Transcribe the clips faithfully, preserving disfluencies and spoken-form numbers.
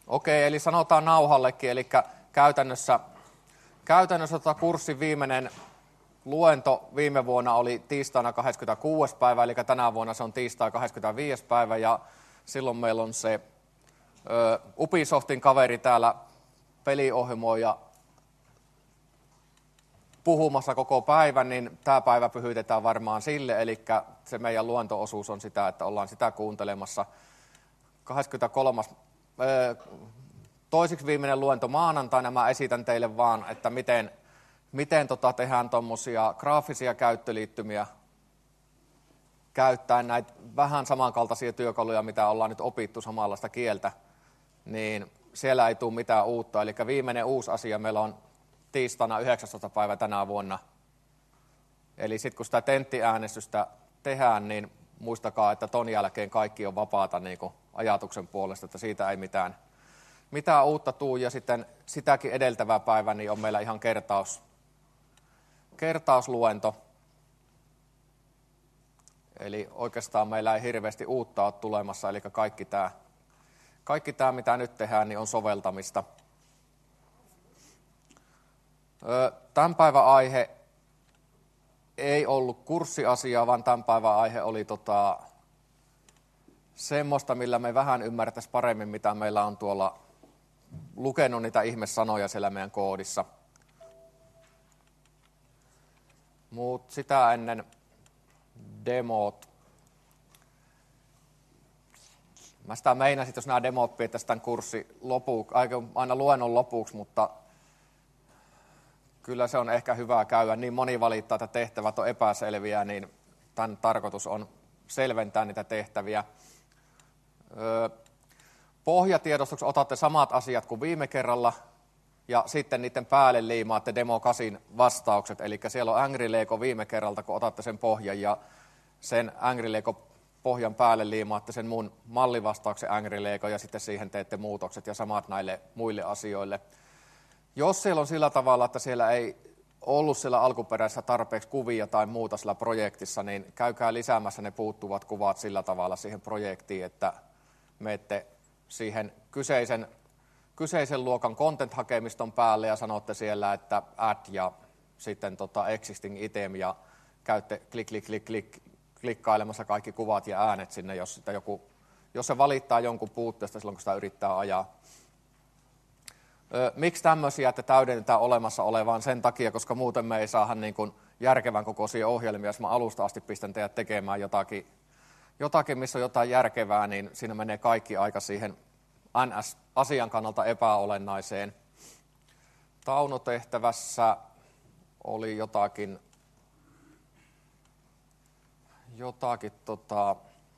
Okei, eli sanotaan nauhallekin, eli käytännössä, käytännössä tota kurssin viimeinen luento viime vuonna oli tiistaina kahdeskymmeneskuudes päivä, eli tänä vuonna se on tiistai kahdeskymmenesviides päivä, ja silloin meillä on se ö, Ubisoftin kaveri täällä peliohjelmoija puhumassa koko päivän, niin tämä päivä pyhyytetään varmaan sille, eli se meidän luonto-osuus on sitä, että ollaan sitä kuuntelemassa. kahdeskymmeneskolmas Ö, toisiksi viimeinen luento maanantaina, mä esitän teille vaan, että miten, miten tota tehdään tuommoisia graafisia käyttöliittymiä käyttäen näitä vähän samankaltaisia työkaluja, mitä ollaan nyt opittu samanlaista kieltä, niin siellä ei tule mitään uutta. Eli viimeinen uusi asia meillä on tiistaina yhdeksästoista päivä tänä vuonna. Eli sitten kun sitä tenttiäänestystä tehdään, niin muistakaa, että ton jälkeen kaikki on vapaata niin kuin ajatuksen puolesta, että siitä ei mitään, mitään uutta tuu. Ja sitten sitäkin edeltävä päivä niin on meillä ihan kertaus, kertausluento. Eli oikeastaan meillä ei hirveästi uutta ole tulemassa, eli kaikki tämä, kaikki tämä mitä nyt tehdään, niin on soveltamista. Tämän päivän aihe ei ollut kurssiasiaa, vaan tämän päivän aihe oli tota, semmoista, millä me vähän ymmärtäisiin paremmin, mitä meillä on tuolla lukenut niitä ihmesanoja siellä meidän koodissa. Mutta sitä ennen demot. Mä sitä meinasin, jos nämä demot pitäisi tämän kurssin lopuksi, aina luennon lopuksi, mutta kyllä se on ehkä hyvä käydä. Niin moni valittaa, että tehtävät on epäselviä, niin tämän tarkoitus on selventää niitä tehtäviä. Pohjatiedostoksi otatte samat asiat kuin viime kerralla, ja sitten niiden päälle liimaatte Demo kahdeksan vastaukset. Eli siellä on AngryLego viime kerralta, kun otatte sen pohjan, ja sen AngryLego pohjan päälle liimaatte sen mun mallivastauksen AngryLego, ja sitten siihen teette muutokset ja samat näille muille asioille. Jos siellä on sillä tavalla, että siellä ei ollut siellä alkuperäisessä tarpeeksi kuvia tai muuta sillä projektissa, niin käykää lisäämässä ne puuttuvat kuvat sillä tavalla siihen projektiin, että menette siihen kyseisen, kyseisen luokan content-hakemiston päälle ja sanotte siellä, että add ja sitten tota existing item ja käytte klik, klik, klik, klik, klikkailemassa kaikki kuvat ja äänet sinne, jos, sitä joku, jos se valittaa jonkun puutteesta silloin, kun sitä yrittää ajaa. Miksi tämmöisiä, että täydennetään olemassa olevaan? Sen takia, koska muuten me ei saada niin kuin järkevän kokoisia ohjelmia. Jos mä alusta asti pistän teidät tekemään jotakin, jotakin, missä on jotain järkevää, niin siinä menee kaikki aika siihen N S-asian kannalta epäolennaiseen. Taunotehtävässä oli jotakin, jotakin tota,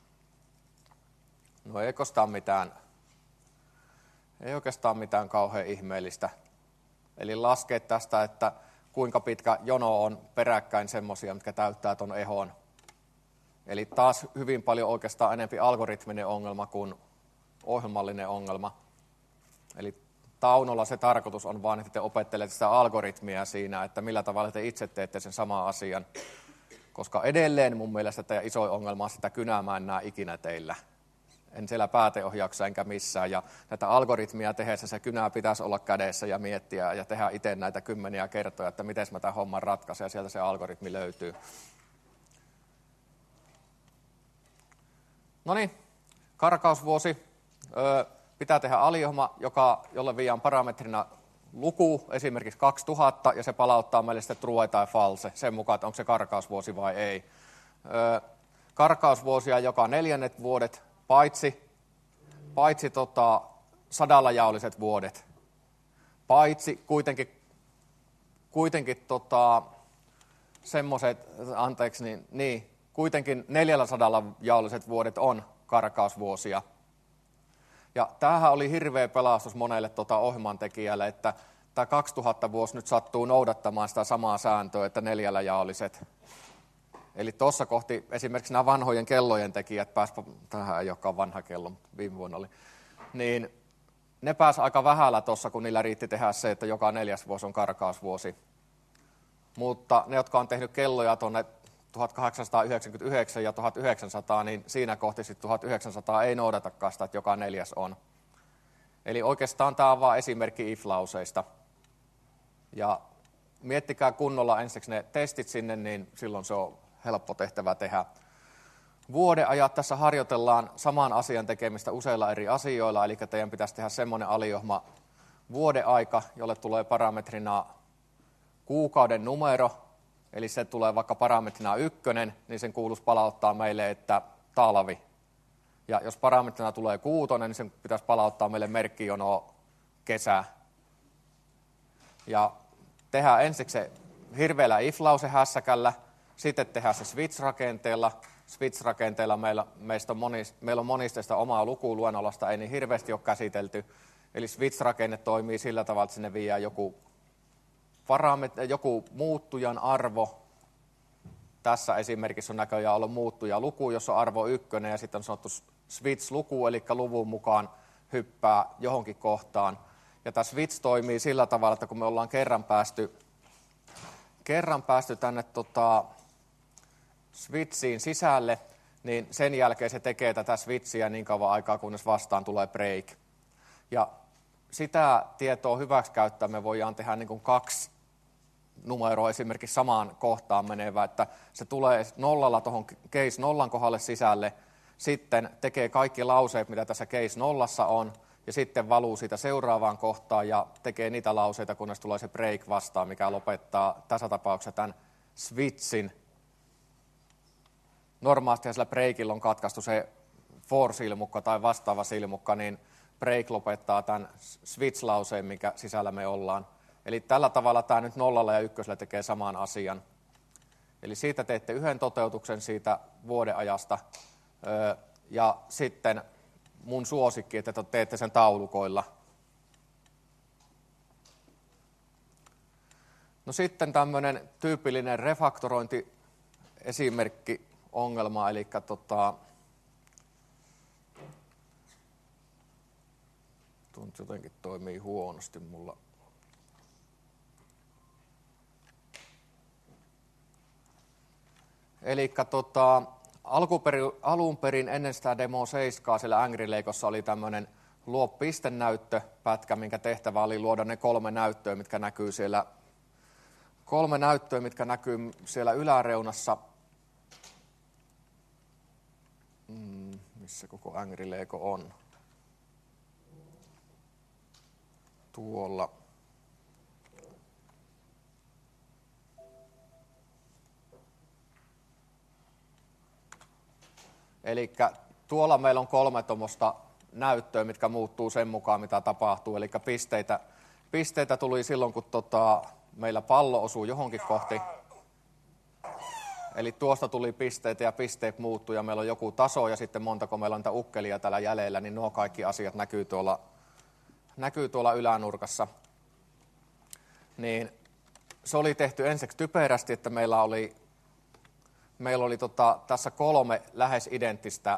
no eikö sitä mitään, ei oikeastaan mitään kauhean ihmeellistä. Eli laskee tästä, että kuinka pitkä jono on peräkkäin semmoisia, mitkä täyttää ton ehon. Eli taas hyvin paljon oikeastaan enempi algoritminen ongelma kuin ohjelmallinen ongelma. Eli Taunolla se tarkoitus on vaan, että te opettelette sitä algoritmia siinä, että millä tavalla te itse teette sen saman asian. Koska edelleen mun mielestä teidän isoin ongelma on sitä kynää mä en näe ikinä teillä. En siellä pääteohjauksessa enkä missään. Ja näitä algoritmia tehdessä se kynää pitäisi olla kädessä ja miettiä ja tehdä itse näitä kymmeniä kertoja, että miten mä tämän homman ratkaisen ja sieltä se algoritmi löytyy. No niin, karkausvuosi. Öö, pitää tehdä aliohjelma, joka, jolle viiään parametrina luku, esimerkiksi kaksituhatta, ja se palauttaa meille sitten true tai false, sen mukaan, että onko se karkausvuosi vai ei. Öö, karkausvuosia joka neljännet vuodet, paitsi, paitsi tota, sadalla jaolliset vuodet, paitsi kuitenkin, kuitenkin tota, semmoiset, anteeksi, niin, niin kuitenkin neljällä jaolliset vuodet on karkausvuosia. Ja tämähän oli hirveä pelastus monelle tota ohjelmantekijälle, että tämä kaksituhatta vuosi nyt sattuu noudattamaan sitä samaa sääntöä, että neljällä jaolliset. Eli tuossa kohti esimerkiksi nämä vanhojen kellojen tekijät pääsivät, tämähän ei olekaan vanha kello, mutta viime vuonna oli, niin ne pääsi aika vähällä tuossa, kun niillä riitti tehdä se, että joka neljäs vuosi on karkausvuosi. Mutta ne, jotka on tehnyt kelloja tuonne tuhatkahdeksansataayhdeksänkymmentäyhdeksän ja tuhatyhdeksänsataa, niin siinä kohti sitten tuhatyhdeksänsataa ei noudatakaan sitä, että joka neljäs on. Eli oikeastaan tämä on vain esimerkki if-lauseista. Ja miettikää kunnolla ensiksi ne testit sinne, niin silloin se on helppo tehtävä tehdä. Vuodenajat tässä harjoitellaan saman asian tekemistä useilla eri asioilla, eli teidän pitäisi tehdä semmoinen aliohma vuodeaika, jolle tulee parametrina kuukauden numero, eli se tulee vaikka parametrina ykkönen, niin sen kuuluisi palauttaa meille, että talvi. Ja jos parametrina tulee kuutonen, niin sen pitäisi palauttaa meille merkkijono kesä. Ja tehdään ensiksi se hirveällä if-lausehässäkällä, sitten tehdään se switch-rakenteella. Switch-rakenteella meillä, meistä on monista, meillä on monisteista omaa lukua luennollasta, ei niin hirveästi ole käsitelty. Eli switch-rakenne toimii sillä tavalla, että sinne viedään joku, paramet- joku muuttujan arvo. Tässä esimerkissä on näköjään ollut muuttuja luku, jossa on arvo ykkönen ja sitten on sanottu switch-luku, eli luvun mukaan hyppää johonkin kohtaan. Ja tämä switch toimii sillä tavalla, että kun me ollaan kerran päästy, kerran päästy tänne tota, switchiin sisälle, niin sen jälkeen se tekee tätä switchiä niin kauan aikaa, kunnes vastaan tulee break. Ja sitä tietoa hyväksi käyttää me voidaan tehdä niin kuin kaksi numeroa esimerkiksi samaan kohtaan menevä, että se tulee nollalla tuohon case nollan kohdalle sisälle, sitten tekee kaikki lauseet, mitä tässä case nollassa on, ja sitten valuu siitä seuraavaan kohtaan ja tekee niitä lauseita, kunnes tulee se break vastaan, mikä lopettaa tässä tapauksessa tämän switchin. Normaalisti sillä breakilla on katkaistu se for-silmukka tai vastaava silmukka, niin break lopettaa tämän switch-lauseen, mikä sisällä me ollaan. Eli tällä tavalla tämä nyt nollalla ja ykkösellä tekee saman asian. Eli siitä teette yhden toteutuksen siitä vuodenajasta ja sitten mun suosikki, että teette sen taulukoilla. No sitten tämmöinen tyypillinen refaktorointi-esimerkki ongelma, eli tota, tuntuu jotenkin toimii huonosti mulla. Eli tota, alun perin ennen sitä demo seitsemän siellä Angry Leikossa oli tämmöinen luo pistenäyttöpätkä, minkä tehtävä oli luoda ne kolme näyttöä, mitkä näkyy siellä, kolme näyttöä, mitkä näkyy siellä yläreunassa. Hmm, missä koko Angry Lego on? Tuolla. Eli tuolla meillä on kolme tuommoista näyttöä, mitkä muuttuu sen mukaan, mitä tapahtuu. Eli pisteitä, pisteitä tuli silloin, kun tota, meillä pallo osuu johonkin kohti. Eli tuosta tuli pisteitä ja pisteet muuttuu ja meillä on joku taso ja sitten montako meillä on niitä ukkelia täällä jäljellä, niin nuo kaikki asiat näkyy tuolla, näkyy tuolla ylänurkassa. Niin se oli tehty ensiksi typerästi, että meillä oli Meillä oli tota, tässä kolme lähes identtistä,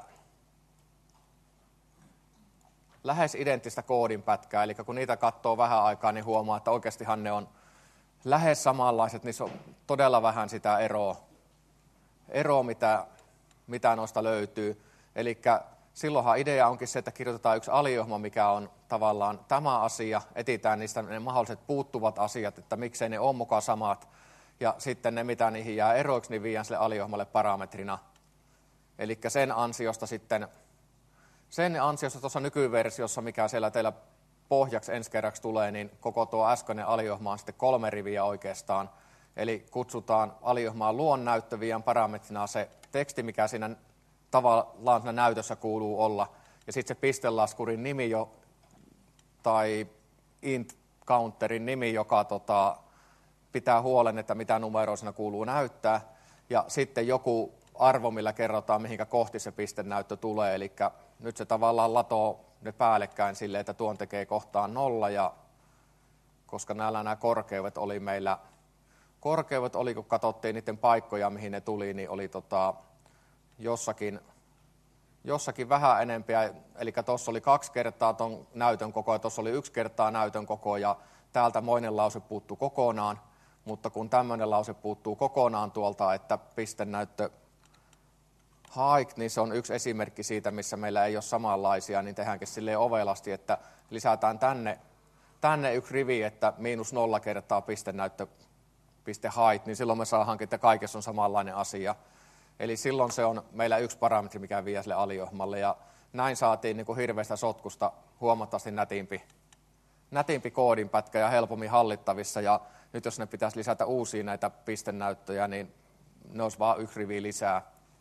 lähes identtistä koodinpätkää, eli kun niitä katsoo vähän aikaa, niin huomaa, että oikeastihan ne on lähes samanlaiset, niissä on todella vähän sitä eroa, eroa mitä, mitä noista löytyy. Eli silloinhan idea onkin se, että kirjoitetaan yksi aliohma, mikä on tavallaan tämä asia, etsitään niistä ne mahdolliset puuttuvat asiat, että miksei ne ole mukaan samat, ja sitten ne, mitä niihin jää eroiksi, niin viedään sille aliohmalle parametrina. Eli sen ansiosta sitten, sen ansiosta tuossa nykyversiossa, mikä siellä teillä pohjaksi ensi kerraksi tulee, niin koko tuo äskeinen aliohma on sitten kolme riviä oikeastaan. Eli kutsutaan aliohmaan luonnäyttö, viedään parametrina se teksti, mikä siinä tavallaan siinä näytössä kuuluu olla. Ja sitten se pistelaskurin nimi jo, tai int counterin nimi, joka tota, pitää huolen, että mitä numeroa siinä kuuluu näyttää, ja sitten joku arvo, millä kerrotaan, mihinkä kohti se pistenäyttö tulee, eli nyt se tavallaan latoo ne päällekkäin silleen, että tuon tekee kohtaan nolla, ja koska näillä nämä korkeudet oli meillä, korkeudet oli, kun katsottiin niiden paikkoja, mihin ne tuli, niin oli tota, jossakin, jossakin vähän enempiä, eli tuossa oli kaksi kertaa ton näytön koko, ja tuossa oli yksi kertaa näytön koko, ja täältä moinen lause puuttuu kokonaan. Mutta kun tämmöinen lause puuttuu kokonaan tuolta, että pistenäyttö Hike, niin se on yksi esimerkki siitä, missä meillä ei ole samanlaisia, niin tehdäänkin silleen ovelasti, että lisätään tänne, tänne yksi rivi, että miinus nolla kertaa pistenäyttö, piste height, niin silloin me saadaankin, että kaikessa on samanlainen asia. Eli silloin se on meillä yksi parametri, mikä vie sille aliohjelmalle, ja näin saatiin niin kuin hirveästä sotkusta huomattavasti nätimpi, nätimpi koodinpätkä ja helpommin hallittavissa, ja nyt jos ne pitäisi lisätä uusia näitä pistenäyttöjä, niin ne olisi vain yksi rivi lisää.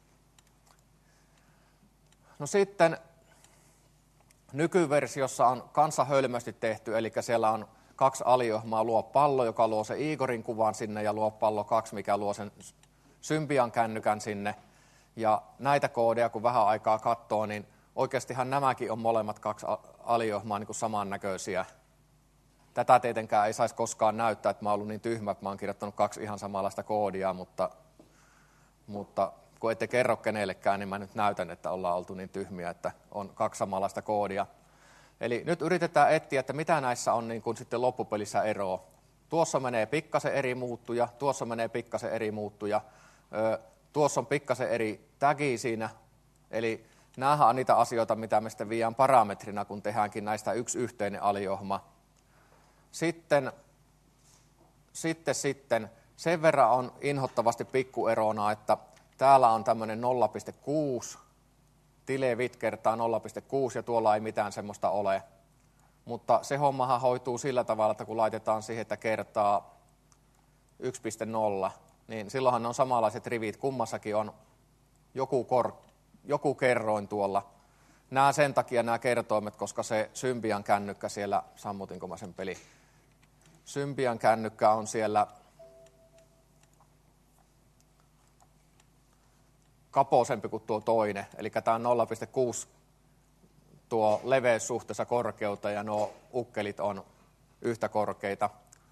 No sitten nykyversiossa on kanssa hölmösti tehty, eli siellä on kaksi aliohjelmaa, luo pallo, joka luo se Igorin kuvan sinne, ja luo pallo kaksi, mikä luo sen Symbian kännykän sinne. Ja näitä koodeja, kun vähän aikaa katsoo, niin oikeastihan nämäkin on molemmat kaksi aliohjelmaa niin kuin samannäköisiä. Tätä tietenkään ei saisi koskaan näyttää, että mä oon ollut niin tyhmä, että mä oon kirjoittanut kaksi ihan samanlaista koodia, mutta, mutta kun ette kerro kenellekään, niin mä nyt näytän, että ollaan oltu niin tyhmiä, että on kaksi samanlaista koodia. Eli nyt yritetään etsiä, että mitä näissä on niin kuin sitten loppupelissä eroa. Tuossa menee pikkasen eri muuttuja, tuossa menee pikkasen eri muuttuja, tuossa on pikkasen eri tagi siinä. Eli nämähän on niitä asioita, mitä me sitten viedään parametrina, kun tehdäänkin näistä yksi yhteinen aliohjelma. Sitten, sitten, sitten sen verran on inhottavasti pikkuerona, että täällä on tämmöinen nolla pilkku kuusi, tilevit kertaa nolla pilkku kuusi ja tuolla ei mitään semmoista ole. Mutta se hommahan hoituu sillä tavalla, että kun laitetaan siihen, että kertaa yksi pilkku nolla, niin silloinhan on samanlaiset rivit, kummassakin on joku, kor, joku kerroin tuolla. Nämä sen takia nämä kertoimet, koska se Symbian kännykkä siellä, sammutinko mä sen peli, Symbian kännykkä on siellä kapoisempi kuin tuo toinen, eli tämä on nolla pilkku kuusi tuo leveys suhteessa korkeutta ja nuo ukkelit on yhtä korkeita.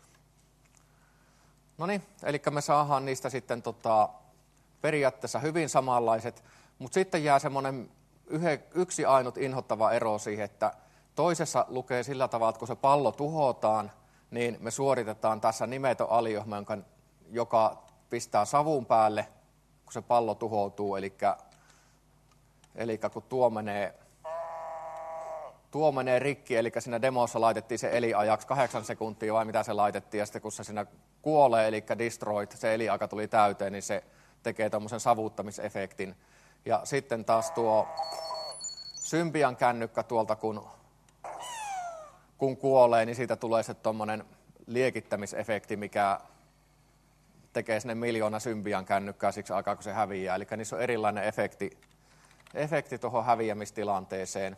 No niin, eli me saadaan niistä sitten tota, periaatteessa hyvin samanlaiset, mutta sitten jää semmoinen yksi ainut inhottava ero siihen, että toisessa lukee sillä tavalla, että kun se pallo tuhotaan, niin me suoritetaan tässä nimetön aliohjelma, joka pistää savun päälle, kun se pallo tuhoutuu, eli, eli kun tuo menee, tuo menee rikki, eli siinä demossa laitettiin se eliajaksi kahdeksan sekuntia, vai mitä se laitettiin, ja sitten kun se siinä kuolee, eli destroyed, se eliaika tuli täyteen, niin se tekee tuommoisen savuttamisefektin. Ja sitten taas tuo Symbian kännykkä tuolta, kun, kun kuolee, niin siitä tulee se tuommoinen liekittämisefekti, mikä tekee sinne miljoona Symbian kännykkää siksi aikaa, kun se häviää. Eli niissä on erilainen efekti, efekti tuohon häviämistilanteeseen.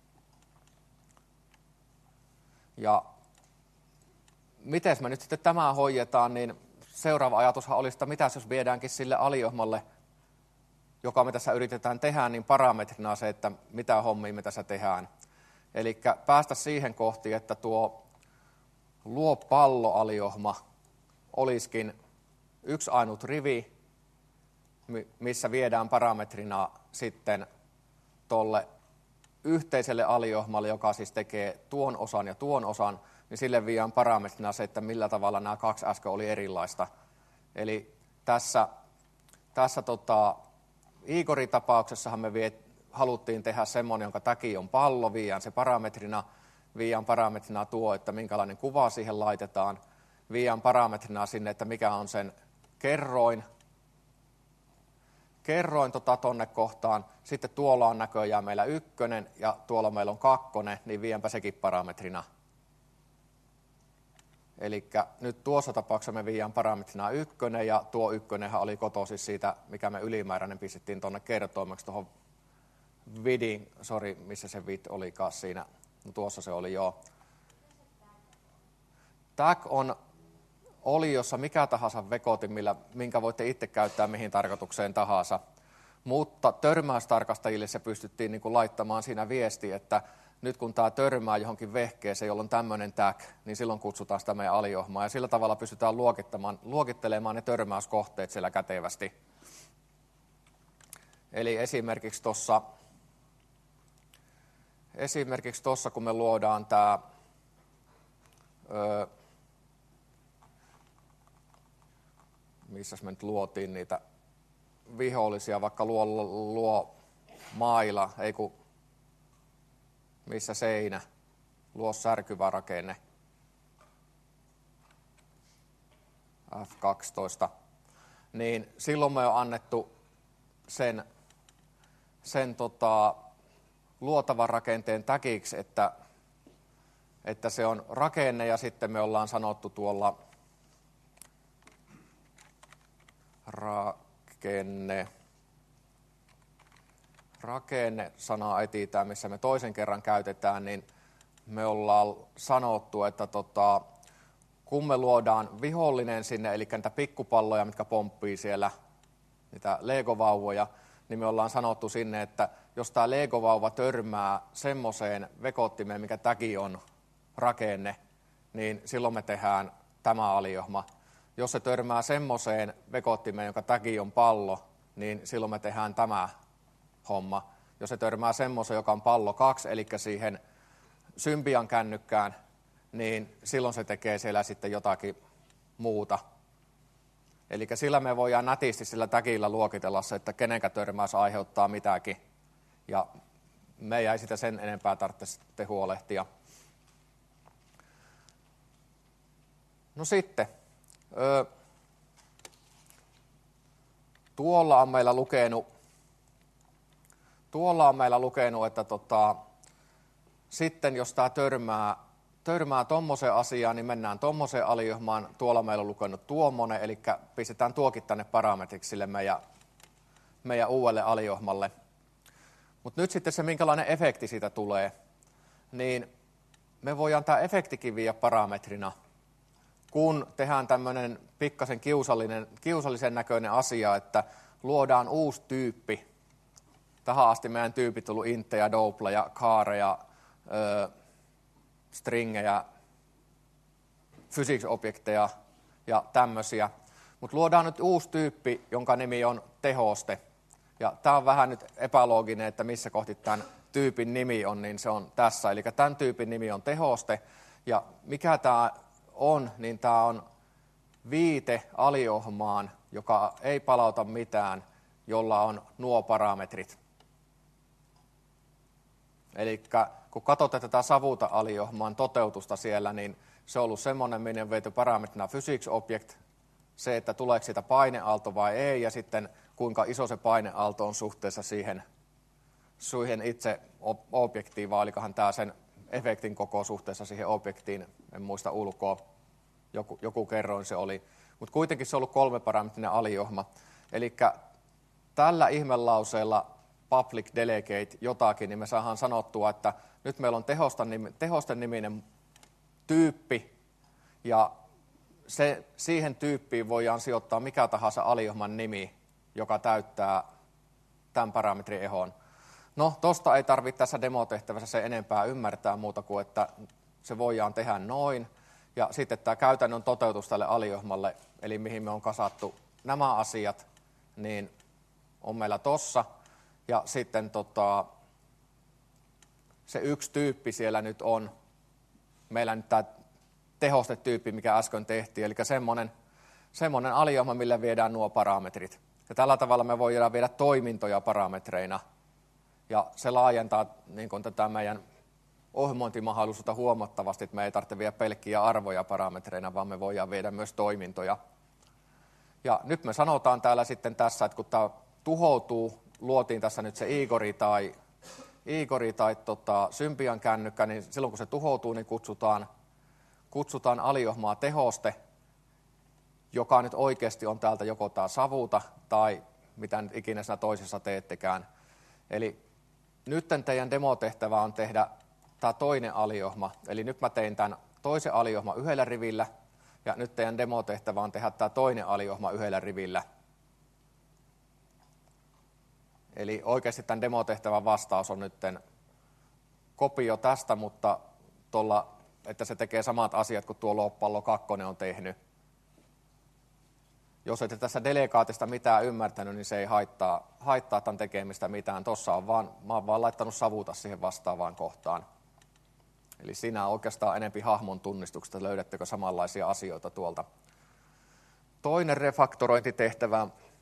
Ja miten me nyt sitten tämä hoidetaan, niin seuraava ajatushan olisi, että mitäs jos viedäänkin sille aliohjelmalle, joka me tässä yritetään tehdä, niin parametrina se, että mitä hommia me tässä tehdään. Eli päästä siihen kohti, että tuo luo palloaliohjelma olisikin yksi ainut rivi, missä viedään parametrina sitten tuolle yhteiselle aliohjelmalle, joka siis tekee tuon osan ja tuon osan, niin sille viedään parametrina se, että millä tavalla nämä kaksi äsken oli erilaista. Eli tässä, tässä tota, Igorin tapauksessahan me vie, haluttiin tehdä semmoinen, jonka täki on pallo, viedään se parametrina, viedään parametrina tuo, että minkälainen kuva siihen laitetaan, viedään parametrina sinne, että mikä on sen kerroin, kerroin tota tonne kohtaan, sitten tuolla on näköjään meillä ykkönen ja tuolla meillä on kakkonen, niin viedäänpä sekin parametrina. Eli nyt tuossa tapauksessa me viedään parametrina ykkönen ja tuo ykkönenhän oli kotoisin siitä, mikä me ylimääräinen pistettiin tuonne kertoimeksi tuohon vidin, sori missä se vid olikaan siinä, no tuossa se oli joo. Tag on oli jossa mikä tahansa vekotin, millä, minkä voitte itse käyttää mihin tarkoitukseen tahansa. Mutta törmäystarkastajille se pystyttiin niin kuin laittamaan siinä viesti, että nyt kun tämä törmää johonkin vehkeeseen, jolla on tämmöinen tag, niin silloin kutsutaan sitä meidän aliohjelmaa. Ja sillä tavalla pystytään luokittelemaan ne törmäyskohteet siellä kätevästi. Eli esimerkiksi tuossa, esimerkiksi tuossa kun me luodaan tämä Öö, missä me nyt luotiin niitä vihollisia, vaikka luo, luo maila, ei kun missä seinä, luo särkyvä rakenne. F kaksitoista. Niin silloin me on annettu sen, sen tota, luotavan rakenteen tagiksi, että, että se on rakenne, ja sitten me ollaan sanottu tuolla rakenne, rakenne sanaa etsitään, missä me toisen kerran käytetään, niin me ollaan sanottu, että tota, kun me luodaan vihollinen sinne, eli niitä pikkupalloja, mitkä pomppii siellä, niitä legovauvoja, niin me ollaan sanottu sinne, että jos tämä legovauva törmää semmoiseen vekottimeen, mikä tagi on rakenne, niin silloin me tehdään tämä aliohma. Jos se törmää semmoiseen vekottimeen, joka tagi on pallo, niin silloin me tehdään tämä homma. Jos se törmää semmoiseen, joka on pallo kaksi, eli siihen Symbian kännykkään, niin silloin se tekee siellä sitten jotakin muuta. Eli sillä me voidaan nätisti sillä tagillä luokitella se, että kenenkä törmäys aiheuttaa mitäkin. Ja me ei sitä sen enempää tarvitse sitten huolehtia. No sitten, öö, tuolla on meillä lukenut, tuolla on meillä lukenut, että tota, sitten jos tämä törmää, törmää tuommoiseen asiaan, niin mennään tuommoiseen aliohmaan. Tuolla meillä on lukenut tuommoinen, eli pistetään tuokin tänne parametriksi sille meidän, meidän uudelle aliohmalle. Mutta nyt sitten se, minkälainen efekti siitä tulee, niin me voidaan tämä efektikin viedä parametrina, kun tehdään tämmöinen pikkasen kiusallinen, kiusallisen näköinen asia, että luodaan uusi tyyppi. Tähän asti meidän tyypit tullut intejä, doubleja, kaareja, öö, stringejä, physics-objekteja ja tämmöisiä. Mutta luodaan nyt uusi tyyppi, jonka nimi on tehoste. Ja tämä on vähän nyt epälooginen, että missä kohti tämän tyypin nimi on, niin se on tässä. Eli tämän tyypin nimi on tehoste. Ja mikä tämä on, niin tämä on viite aliohmaan, joka ei palauta mitään, jolla on nuo parametrit. Eli kun katsotte tätä savuta-aliohmaan toteutusta siellä, niin se on ollut semmoinen, minne on veity parametrina physics object, se, että tuleeko siitä paineaalto vai ei, ja sitten kuinka iso se paineaalto on suhteessa siihen, siihen itse objektiin, vai olikohan tämä sen efektin koko suhteessa siihen objektiin, en muista ulkoa, joku, joku kerroin se oli. Mutta kuitenkin se on ollut kolmeparametrinen aliohma. Eli tällä ihmelauseella public delegate jotakin, niin me saadaan sanottua, että nyt meillä on tehosten niminen tyyppi, ja se, siihen tyyppiin voidaan sijoittaa mikä tahansa aliohman nimi, joka täyttää tämän parametrin ehon. No, tuosta ei tarvitse tässä demotehtävässä se enempää ymmärtää muuta kuin, että se voidaan tehdä noin. Ja sitten tämä käytännön toteutus tälle aliohmalle, eli mihin me on kasattu nämä asiat, niin on meillä tossa. Ja sitten tota, se yksi tyyppi siellä nyt on, meillä nyt tämä tehostetyyppi, mikä äsken tehtiin, eli semmoinen, semmoinen aliohma, millä viedään nuo parametrit. Ja tällä tavalla me voidaan viedä toimintoja parametreina, ja se laajentaa niin kuin tätä meidän ohjelmointimahdollisuutta huomattavasti, että me ei tarvitse viedä pelkkiä arvoja parametreina, vaan me voidaan viedä myös toimintoja. Ja nyt me sanotaan täällä sitten tässä, että kun tämä tuhoutuu, luotiin tässä nyt se Igori tai, Igori tai tota, Symbian kännykkä, niin silloin kun se tuhoutuu, niin kutsutaan, kutsutaan aliohmaa tehoste, joka nyt oikeasti on täältä joko tämä savuta tai mitä nyt ikinä siinä toisessa teettekään. Eli nyt teidän demotehtävä on tehdä tämä toinen aliohma. Eli nyt mä tein tämän toisen aliohma yhdellä rivillä, ja nyt teidän demotehtävä on tehdä tämä toinen aliohma yhdellä rivillä. Eli oikeasti tämän demotehtävän vastaus on nyt kopio tästä, mutta tuolla, että se tekee samat asiat kuin tuo Loppallo kaksi on tehnyt. Jos ette tässä delegaatista mitään ymmärtänyt, niin se ei haittaa, haittaa tämän tekemistä mitään. Tuossa on vaan, mä oon vaan laittanut savuta siihen vastaavaan kohtaan. Eli siinä on oikeastaan enempi hahmon tunnistuksesta, löydättekö samanlaisia asioita tuolta. Toinen refaktorointitehtävä,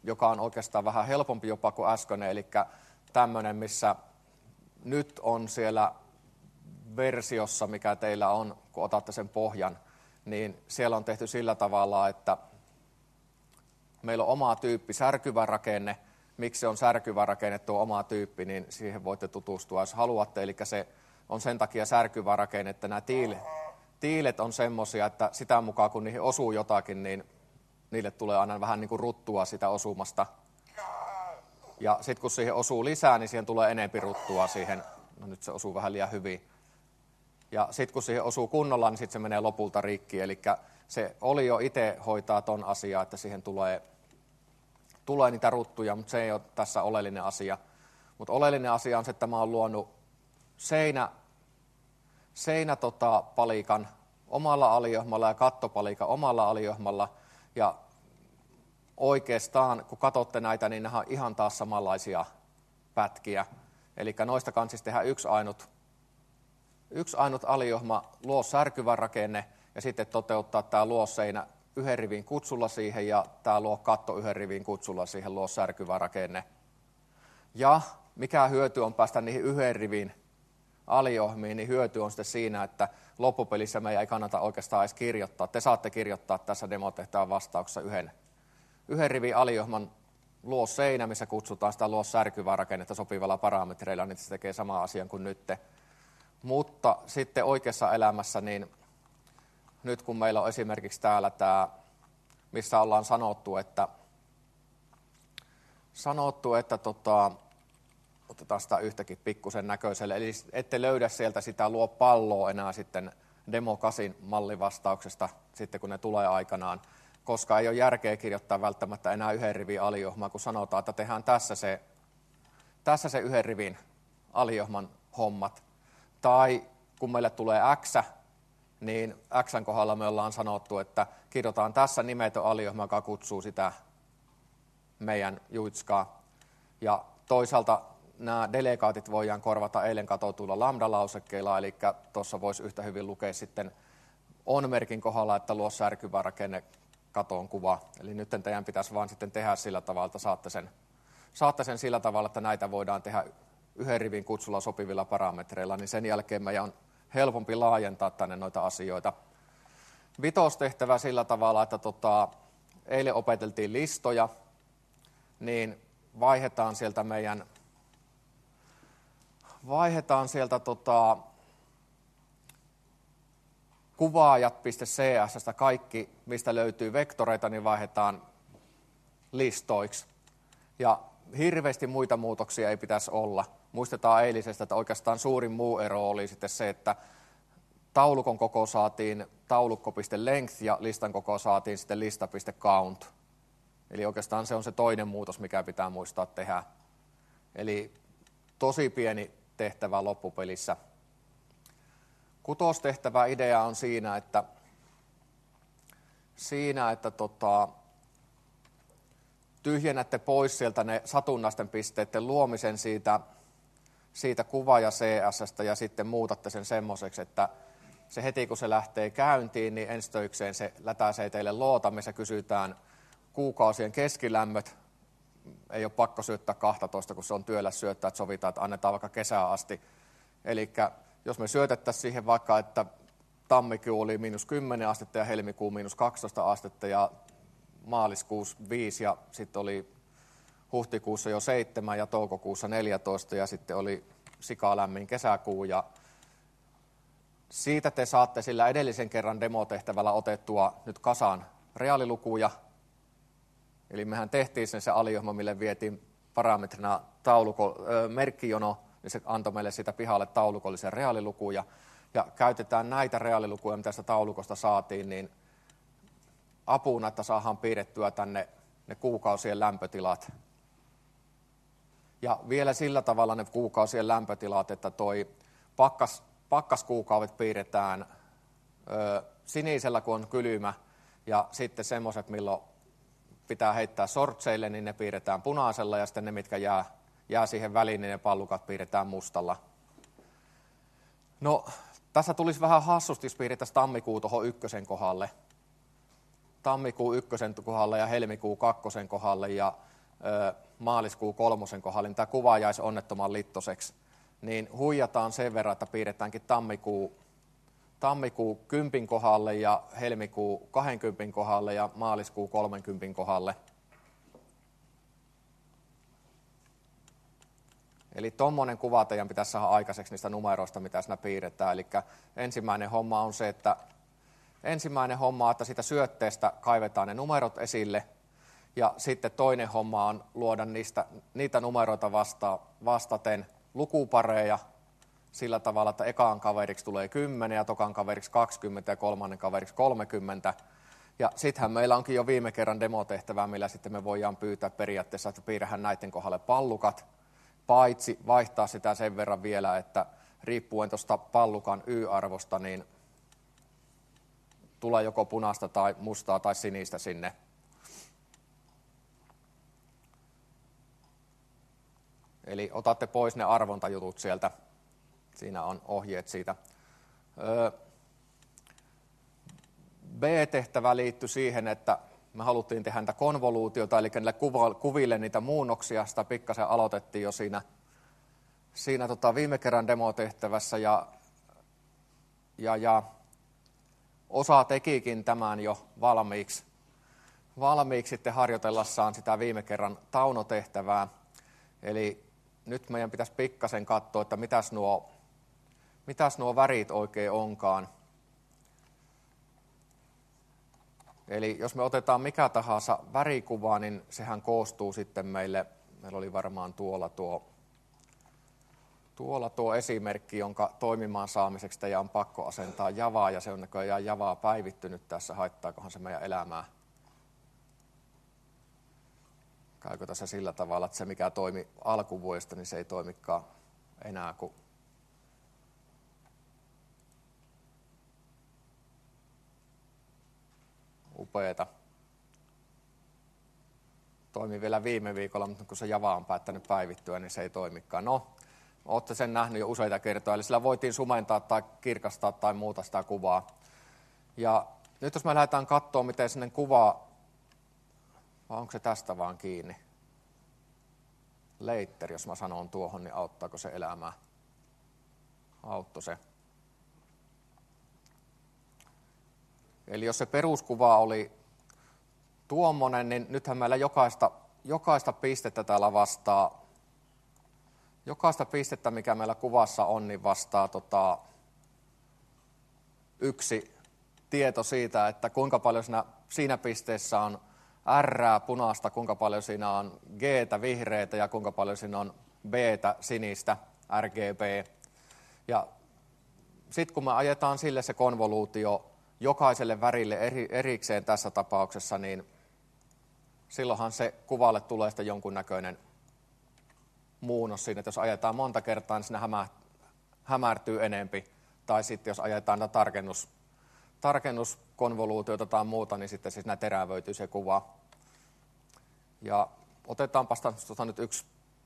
joka on oikeastaan vähän helpompi jopa kuin äskeinen, eli tämmöinen, missä nyt on siellä versiossa, mikä teillä on, kun otatte sen pohjan, niin siellä on tehty sillä tavalla, että meillä on oma tyyppi, särkyvä rakenne. Miksi se on särkyvä rakenne, tuo oma tyyppi, niin siihen voitte tutustua, jos haluatte. Eli se on sen takia särkyvä rakenne, että nämä tiilet, tiilet on semmoisia, että sitä mukaan kun niihin osuu jotakin, niin niille tulee aina vähän niin kuin ruttua sitä osumasta. Ja sitten kun siihen osuu lisää, niin siihen tulee enempi ruttua siihen. No nyt se osuu vähän liian hyvin. Ja sitten kun siihen osuu kunnolla, niin sitten se menee lopulta rikki. Eli se oli jo itse hoitaa ton asiaa, että siihen tulee, tulee niitä ruttuja, mutta se ei ole tässä oleellinen asia. Mutta oleellinen asia on se, että mä oon luonut seinä, seinä tota, palikan omalla aliohmalla ja kattopalikan omalla aliohmalla. Ja oikeastaan, kun katsotte näitä, niin nämä on ihan taas samanlaisia pätkiä. Eli noista kansista tehdään yksi ainut, yksi ainut aliohma, luo särkyvä rakenne ja sitten toteuttaa tämä luosseinä yhden rivin kutsulla siihen ja tämä luo katto yhden rivin kutsulla siihen luo särkyvä rakenne. Ja mikä hyöty on päästä niihin yhden rivin aliohmiin, niin hyöty on sitten siinä, että loppupelissä meidän ei kannata oikeastaan edes kirjoittaa. Te saatte kirjoittaa tässä demotehtävän vastauksessa yhden, yhden rivin aliohman luo seinä, missä kutsutaan sitä luo särkyvää rakennetta sopivalla parametreilla, niin se tekee sama asian kuin nyt. Mutta sitten oikeassa elämässä, niin nyt kun meillä on esimerkiksi täällä tämä, missä ollaan sanottu, että, sanottu, että tota, otetaan sitä yhtäkin pikkusen näköiselle, eli ette löydä sieltä sitä luo palloa enää sitten Demo kahdeksan mallivastauksesta, sitten kun ne tulee aikanaan, koska ei ole järkeä kirjoittaa välttämättä enää yhden rivin aliohmaa, kun sanotaan, että tehdään tässä se, tässä se yhden rivin aliohman hommat. Tai kun meille tulee X, niin X:n kohdalla me ollaan sanottu, että kirjoitetaan tässä nimetön aliohma, joka kutsuu sitä meidän juitskaa. Ja toisaalta nämä delegaatit voidaan korvata eilen katsotuilla lambda-lausekkeilla, eli tuossa voisi yhtä hyvin lukea sitten on-merkin kohdalla, että luo särkyvä rakenne katon kuva. Eli nyt teidän pitäisi vaan sitten tehdä sillä tavalla, että saatte sen, saatte sen sillä tavalla, että näitä voidaan tehdä yhden rivin kutsulla sopivilla parametreilla, niin sen jälkeen meidän on helpompi laajentaa tänne noita asioita. Vitostehtävä sillä tavalla, että tota, eilen opeteltiin listoja, niin vaihdetaan sieltä meidän, vaihdetaan sieltä tota, kuvaajat.csstä kaikki, mistä löytyy vektoreita, niin vaihdetaan listoiksi. Ja hirveästi muita muutoksia ei pitäisi olla. Muistetaan eilisestä, että oikeastaan suurin muu ero oli sitten se, että taulukon koko saatiin taulukko.length ja listan koko saatiin sitten lista.count. Eli oikeastaan se on se toinen muutos, mikä pitää muistaa tehdä. Eli tosi pieni tehtävä loppupelissä. Kutostehtävä idea on siinä, että, siinä, että tota, tyhjennätte pois sieltä ne satunnaisten pisteiden luomisen siitä, siitä kuvaaja C S:stä ja sitten muutatte sen semmoiseksi, että se heti kun se lähtee käyntiin, niin enstöikseen se lätäisee teille loota, missä kysytään kuukausien keskilämmöt. Ei ole pakko syöttää kaksitoista, kun se on työllä syöttää, että sovitaan, että annetaan vaikka kesään asti. Eli jos me syötettäisiin siihen vaikka, että tammikuu oli miinus kymmenen astetta ja helmikuu miinus kaksitoista astetta ja maaliskuussa viisi ja sitten oli huhtikuussa jo seitsemän ja toukokuussa neljätoista ja sitten oli sikalämmin kesäkuu ja siitä te saatte sillä edellisen kerran demotehtävällä otettua nyt kasaan reaalilukuja. Eli mehän tehtiin sen se aliohma, mille vietiin parametrina tauluko, ö, merkkijono, niin se antoi meille sitä pihalle taulukollisen reaalilukuja. Ja käytetään näitä reaalilukuja, mitä sitä taulukosta saatiin, niin apuna, että saadaan piirrettyä tänne ne kuukausien lämpötilat. Ja vielä sillä tavalla ne kuukausien lämpötilat, että toi pakkas, pakkaskuukaudet piirretään ö, sinisellä, kun on kylmä, ja sitten semmoiset, milloin pitää heittää sortseille, niin ne piirretään punaisella, ja sitten ne, mitkä jää, jää siihen väliin, niin ne pallukat piirretään mustalla. No, tässä tulisi vähän hassusti, jos piirrettäisiin tammikuu tuohon ykkösen kohdalle. Tammikuu ykkösen kohdalle ja helmikuu kakkosen kohdalle, ja maaliskuun kolmosen kohdalla, niin tämä kuva jäisi onnettoman littoseksi. Niin huijataan sen verran, että piirretäänkin tammikuu, tammikuu kympin kohdalle ja helmikuu kahdenkympin kohdalle ja maaliskuu kolmenkympin kohdalle. Eli tuommoinen kuva teidän pitäisi saada aikaiseksi niistä numeroista, mitä siinä piirretään. Eli ensimmäinen homma on se, että ensimmäinen homma, että siitä syötteestä kaivetaan ne numerot esille. Ja sitten toinen homma on luoda niistä, niitä numeroita vasta, vastaten lukupareja sillä tavalla, että ekaan kaveriksi tulee kymmenen ja tokan kaveriksi kaksikymmentä ja kolmannen kaveriksi kolmekymmentä. Ja sittenhän meillä onkin jo viime kerran demotehtävää, millä sitten me voidaan pyytää periaatteessa, että piirrähän näiden kohdalle pallukat, paitsi vaihtaa sitä sen verran vielä, että riippuen tuosta pallukan Y-arvosta, niin tulee joko punaista tai mustaa tai sinistä sinne. Eli otatte pois ne arvontajutut sieltä. Siinä on ohjeet siitä. B-tehtävä liittyi siihen, että me haluttiin tehdä niitä konvoluutiota, eli niille kuville niitä muunnoksia. Sitä pikkasen aloitettiin jo siinä, siinä tota viime kerran demotehtävässä. Ja, ja, ja osa tekikin tämän jo valmiiksi. Valmiiksi sitten harjoitellassaan sitä viime kerran taunotehtävää. Eli nyt meidän pitäisi pikkasen katsoa, että mitäs nuo, mitäs nuo värit oikein onkaan. Eli jos me otetaan mikä tahansa värikuva, niin sehän koostuu sitten meille, meillä oli varmaan tuolla tuo, tuolla tuo esimerkki, jonka toimimaan saamiseksi teidän on pakko asentaa Javaa, ja se on näköjään Javaa päivittynyt tässä, haittaakohan se meidän elämää. Käykö tässä sillä tavalla, että se mikä toimi alkuvuodesta, niin se ei toimikaan enää, kun upeeta. Toimi vielä viime viikolla, mutta kun se Java on päättänyt päivittyä, niin se ei toimikaan. No, olette sen nähnyt jo useita kertoja, eli sillä voitiin sumentaa tai kirkastaa tai muuta sitä kuvaa. Ja nyt jos me lähdetään katsoa, miten sinne kuvaa, vai onko se tästä vaan kiinni? Leitter, jos mä sanon tuohon, niin auttaako se elämää? Autto se. Eli jos se peruskuva oli tuommoinen, niin nythän meillä jokaista, jokaista pistettä täällä vastaa, jokaista pistettä, mikä meillä kuvassa on, niin vastaa tota, yksi tieto siitä, että kuinka paljon siinä, siinä pisteessä on R punaista, kuinka paljon siinä on G vihreätä ja kuinka paljon siinä on B sinistä, R G B. Ja sitten kun me ajetaan sille se konvoluutio jokaiselle värille eri, erikseen tässä tapauksessa, niin silloinhan se kuvalle tulee sitten jonkunnäköinen muunnos siinä, että jos ajetaan monta kertaa, niin siinä hämä, hämärtyy enempi. Tai sitten jos ajetaan tarkennus, tarkennuskonvoluutiota tai muuta, niin sitten siis terävöityy se kuva. Ja otetaanpa tota nyt yksi,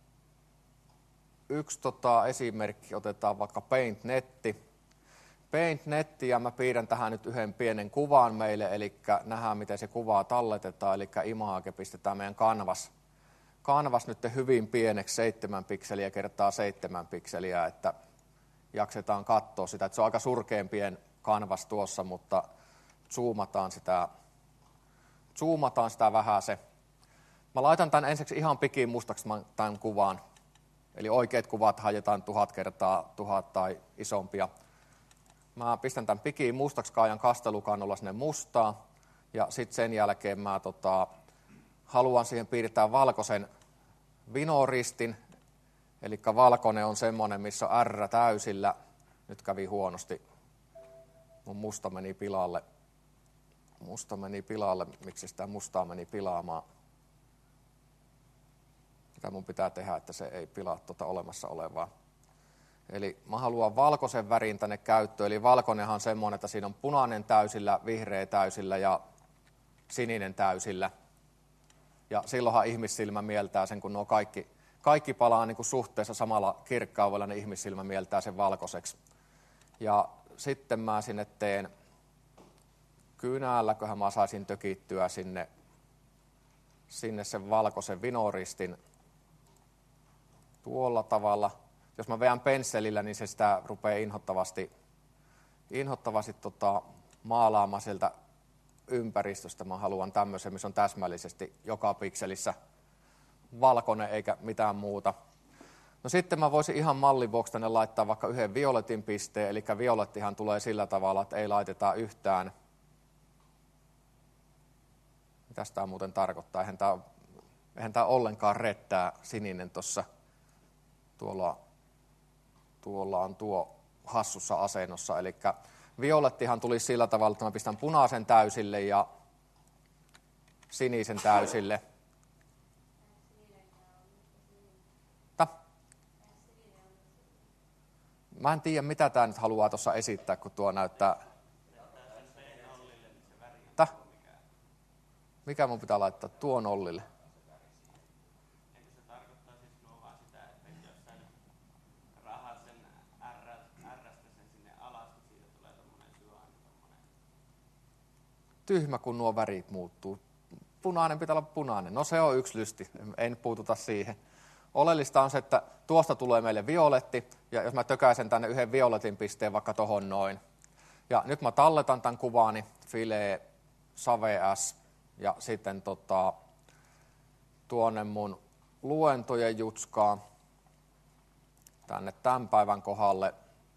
yksi tota esimerkki, otetaan vaikka PaintNetti. PaintNetti, ja mä piirrän tähän nyt yhden pienen kuvan meille, eli nähdään miten se kuvaa talletetaan, eli image pistetään meidän kanvas. Kanvas nyt hyvin pieneksi, seitsemän pikseliä kertaa seitsemän pikseliä, että jaksetaan katsoa sitä, että se on aika surkean pien kanvas tuossa, mutta zoomataan sitä, zoomataan sitä vähän se. Mä laitan tämän ensiksi ihan pikiin mustaksi tämän kuvan, eli oikeat kuvat hajetaan tuhat kertaa tuhat tai isompia. Mä pistän tämän pikiin mustaksi, kaajan kastelukannolla sinne mustaa, ja sitten sen jälkeen mä tota, haluan siihen piirtää valkoisen vinoristin, eli valkoinen on semmoinen, missä on R täysillä. Nyt kävi huonosti. Mun musta meni pilalle. Musta meni pilalle. Miksi sitä mustaa meni pilaamaan? Mitä mun pitää tehdä, että se ei pilaa tuota olemassa olevaa? Eli mä haluan valkoisen värin tänne käyttöön. Eli valkoinenhan on semmoinen, että siinä on punainen täysillä, vihreä täysillä ja sininen täysillä. Ja silloinhan ihmissilmä mieltää sen, kun nuo kaikki, kaikki palaa niin kuin suhteessa samalla kirkkaudella, niin ihmissilmä mieltää sen valkoiseksi. Ja sitten mä sinne teen kynälläköhän mä saisin tökittyä sinne sinne sen valkoisen vinoristin tuolla tavalla. Jos mä vedän pensselillä, niin se sitä rupeaa inhottavasti, inhottavasti tota, maalaamaan sieltä ympäristöstä. Mä haluan tämmöisen, missä on täsmällisesti joka pikselissä valkoinen eikä mitään muuta. No sitten mä voisin ihan mallin vuoksi tänne laittaa vaikka yhden violetin pisteen, eli violettihan tulee sillä tavalla, että ei laiteta yhtään. Mitäs tämä muuten tarkoittaa? Eihän tämä, eihän tämä ollenkaan rettää sininen tuossa. Tuolla, tuolla on tuo hassussa asennossa, eli violettihan tuli sillä tavalla, että mä pistän punaisen täysille ja sinisen täysille. Mä en tiedä, mitä tämä nyt haluaa tuossa esittää, kun tuo näyttää. Täh? Mikä mun pitää laittaa tuon Ollille? Eikö se tarkoittaa siis nuo vaan sitä, että jos sä nyt rahat sen ärrästä sen sinne alas, niin siitä tulee tommonen syvään tommonen. Tyhmä, kun nuo värit muuttuu. Punainen pitää olla punainen. No se on yksi lysti, en puututa siihen. Oleellista on se, että tuosta tulee meille violetti, ja jos mä tökäisen tänne yhden violetin pisteen vaikka tohon noin. Ja nyt mä talletan tämän kuvaani, Filee, Save S, ja sitten tota, tuonne mun luentojen jutskaa, tänne tämän päivän kohdalle.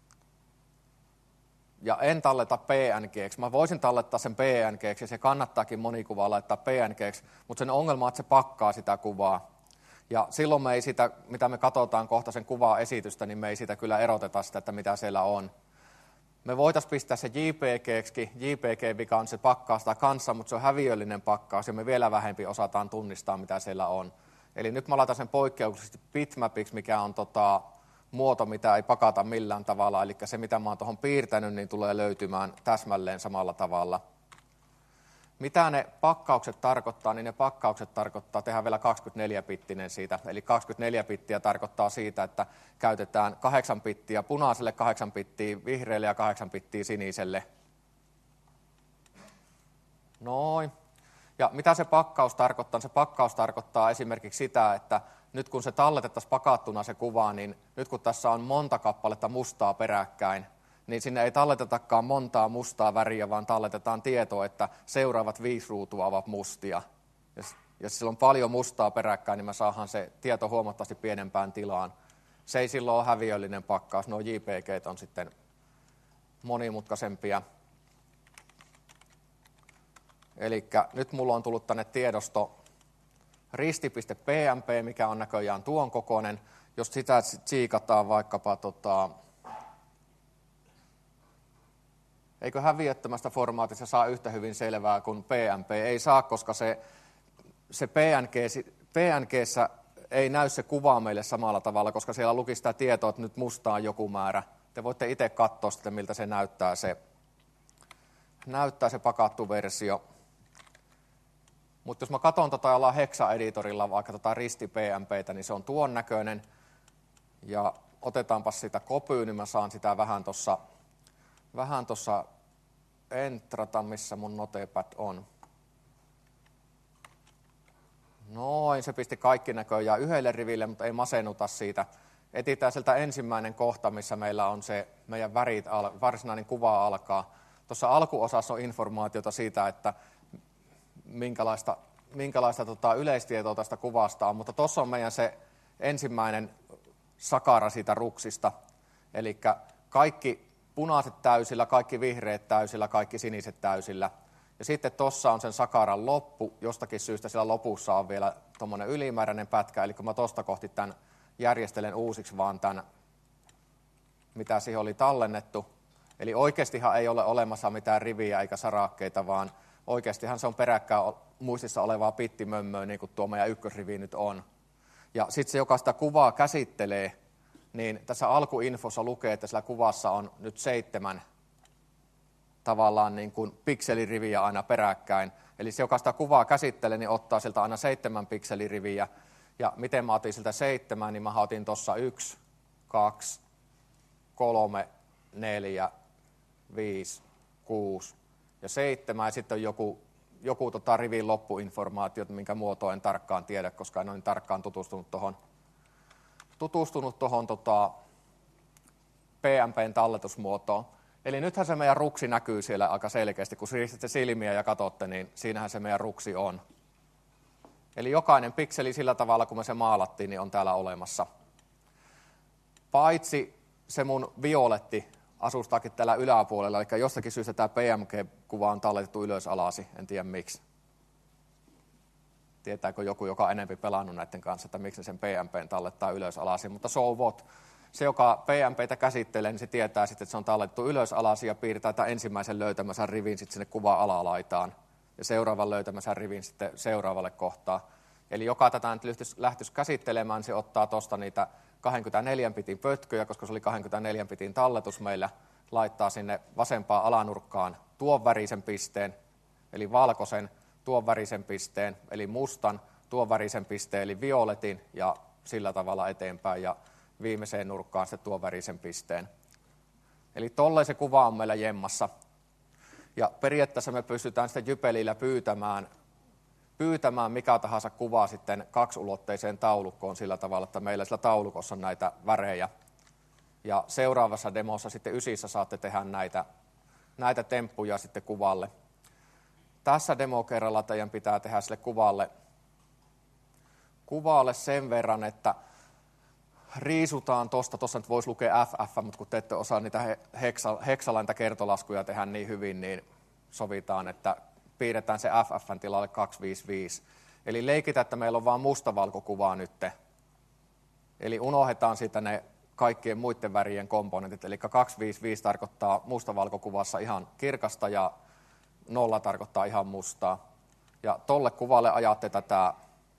Ja en talleta P N G:ksi. Mä voisin tallettaa sen P N G:ksi, ja se kannattaakin monikuvaa laittaa P N G:ksi, mutta sen ongelma on, että se pakkaa sitä kuvaa. Ja silloin me ei sitä, mitä me katsotaan kohta sen kuvaa esitystä, niin me ei sitä kyllä eroteta sitä, että mitä siellä on. Me voitaisiin pistää se J P G:ksi. J P G-vika on se pakkaa sitä kanssa, mutta se on häviöllinen pakkaus, ja me vielä vähempi osataan tunnistaa, mitä siellä on. Eli nyt mä laitan sen poikkeuksellisesti bitmapiksi, mikä on tota, muoto, mitä ei pakata millään tavalla. Eli se, mitä mä oon tuohon piirtänyt, niin tulee löytymään täsmälleen samalla tavalla. Mitä ne pakkaukset tarkoittaa, niin ne pakkaukset tarkoittaa, tehdään vielä kaksikymmentäneljä-bittinen siitä. Eli kaksikymmentäneljä bittiä tarkoittaa siitä, että käytetään kahdeksan bittiä punaiselle, kahdeksan bittiä vihreälle ja kahdeksan bittiä siniselle. Noin. Ja mitä se pakkaus tarkoittaa? Se pakkaus tarkoittaa esimerkiksi sitä, että nyt kun se talletettaisiin pakattuna se kuva, niin nyt kun tässä on monta kappaletta mustaa peräkkäin, niin sinne ei talletetakaan montaa mustaa väriä, vaan talletetaan tietoa, että seuraavat viisi ruutua ovat mustia. Ja jos sillä on paljon mustaa peräkkäin, niin me saadaan se tieto huomattavasti pienempään tilaan. Se ei silloin ole häviöllinen pakkaus, nuo J P G:t on sitten monimutkaisempia. Eli nyt mulla on tullut tänne tiedosto risti.pmp, mikä on näköjään tuon kokoinen. Jos sitä tsiikataan vaikkapa tota, eikö häviöttömästä formaatissa saa yhtä hyvin selvää kuin P M P? Ei saa, koska se, se P N G, P N G:ssä ei näy se kuva meille samalla tavalla, koska siellä luki sitä tietoa, että nyt mustaa on joku määrä. Te voitte itse katsoa sitten, miltä se näyttää se, näyttää se pakattu versio. Mutta jos mä katson tota ollaan Hexa-editorilla vaikka tota risti-P M P:tä, niin se on tuon näköinen. Ja otetaanpa sitä kopyyn, niin mä saan sitä vähän tuossa vähän tuossa entrata, missä mun notepad on. Noin, se pisti kaikki näköjään yhdelle riville, mutta ei masennuta siitä. Etitään sieltä ensimmäinen kohta, missä meillä on se meidän värit, varsinainen kuva alkaa. Tuossa alkuosassa on informaatiota siitä, että minkälaista, minkälaista tota yleistietoa tästä kuvasta on, mutta tuossa on meidän se ensimmäinen sakara siitä ruksista. Eli kaikki punaiset täysillä, kaikki vihreät täysillä, kaikki siniset täysillä. Ja sitten tuossa on sen sakaran loppu. Jostakin syystä siellä lopussa on vielä tuommoinen ylimääräinen pätkä. Eli kun mä tuosta kohti tämän järjestelen uusiksi vaan tämän, mitä siihen oli tallennettu. Eli oikeastihan ei ole olemassa mitään riviä eikä sarakkeita, vaan oikeastihan se on peräkkäin muistissa olevaa bittimömmöä, niin kuin tuo meidän ykkösrivi nyt on. Ja sitten se, joka sitä kuvaa käsittelee, niin tässä alkuinfossa lukee, että sillä kuvassa on nyt seitsemän tavallaan niin kuin pikseliriviä aina peräkkäin. Eli se, joka sitä kuvaa käsittelee, niin ottaa sieltä aina seitsemän pikseliriviä. Ja miten mä otin siltä seitsemän, niin mä otin tuossa yksi, kaksi, kolme, neljä, viisi, kuusi ja seitsemän. Ja sitten on joku joku tota rivin loppuinformaatiot, minkä muotoa en tarkkaan tiedä, koska en ole niin tarkkaan tutustunut tuohon tutustunut tohon, tota, P M P:n talletusmuotoon. Eli nythän se meidän ruksi näkyy siellä aika selkeästi, kun siristätte silmiä ja katsotte, niin siinähän se meidän ruksi on. Eli jokainen pikseli sillä tavalla, kun me se maalattiin, niin on täällä olemassa. Paitsi se mun violetti asustaakin täällä yläpuolella, eli jostakin syystä tämä P M G-kuva on talletettu ylös alasi, en tiedä miksi. Tietääkö joku, joka on enemmän pelannut näiden kanssa, että miksi sen P M P:n tallettaa ylös alasi, mutta so what. Se, joka P M P:tä käsittelee, niin se tietää sitten, että se on tallettu ylös alasi ja piirtää tämän ensimmäisen löytämänsä rivin sitten sinne kuvan alalaitaan ja seuraavan löytämänsä rivin sitten seuraavalle kohtaa. Eli joka tätä nyt lähtisi käsittelemään, se ottaa tuosta niitä kaksikymmentäneljä bitin pötköjä, koska se oli kaksikymmentäneljä bitin talletus meillä, laittaa sinne vasempaan alanurkkaan tuon värisen pisteen, eli valkoisen, tuon värisen pisteen, eli mustan, tuon värisen pisteen, eli violetin, ja sillä tavalla eteenpäin, ja viimeiseen nurkkaan sitten tuon värisen pisteen. Eli tolleen se kuva on meillä jemmassa. Ja periaatteessa me pystytään sitten Jypelillä pyytämään, pyytämään mikä tahansa kuvaa sitten kaksiulotteiseen taulukkoon sillä tavalla, että meillä sillä taulukossa on näitä värejä. Ja seuraavassa demossa sitten ysissä saatte tehdä näitä, näitä temppuja sitten kuvalle. Tässä demokerralla teidän pitää tehdä sille kuvalle, kuvalle sen verran, että riisutaan tuosta, tuossa nyt voisi lukea F F, mutta kun te ette osaa niitä heksalainta kertolaskuja tehdä niin hyvin, niin sovitaan, että piirretään se F F:n tilalle kaksisataaviisikymmentäviisi. Eli leikitään, että meillä on vain mustavalkokuvaa nyt. Eli unohdetaan siitä ne kaikkien muiden värien komponentit. Eli kaksisataaviisikymmentäviisi tarkoittaa mustavalkokuvassa ihan kirkasta ja nolla tarkoittaa ihan mustaa. Ja tolle kuvalle ajatte tätä,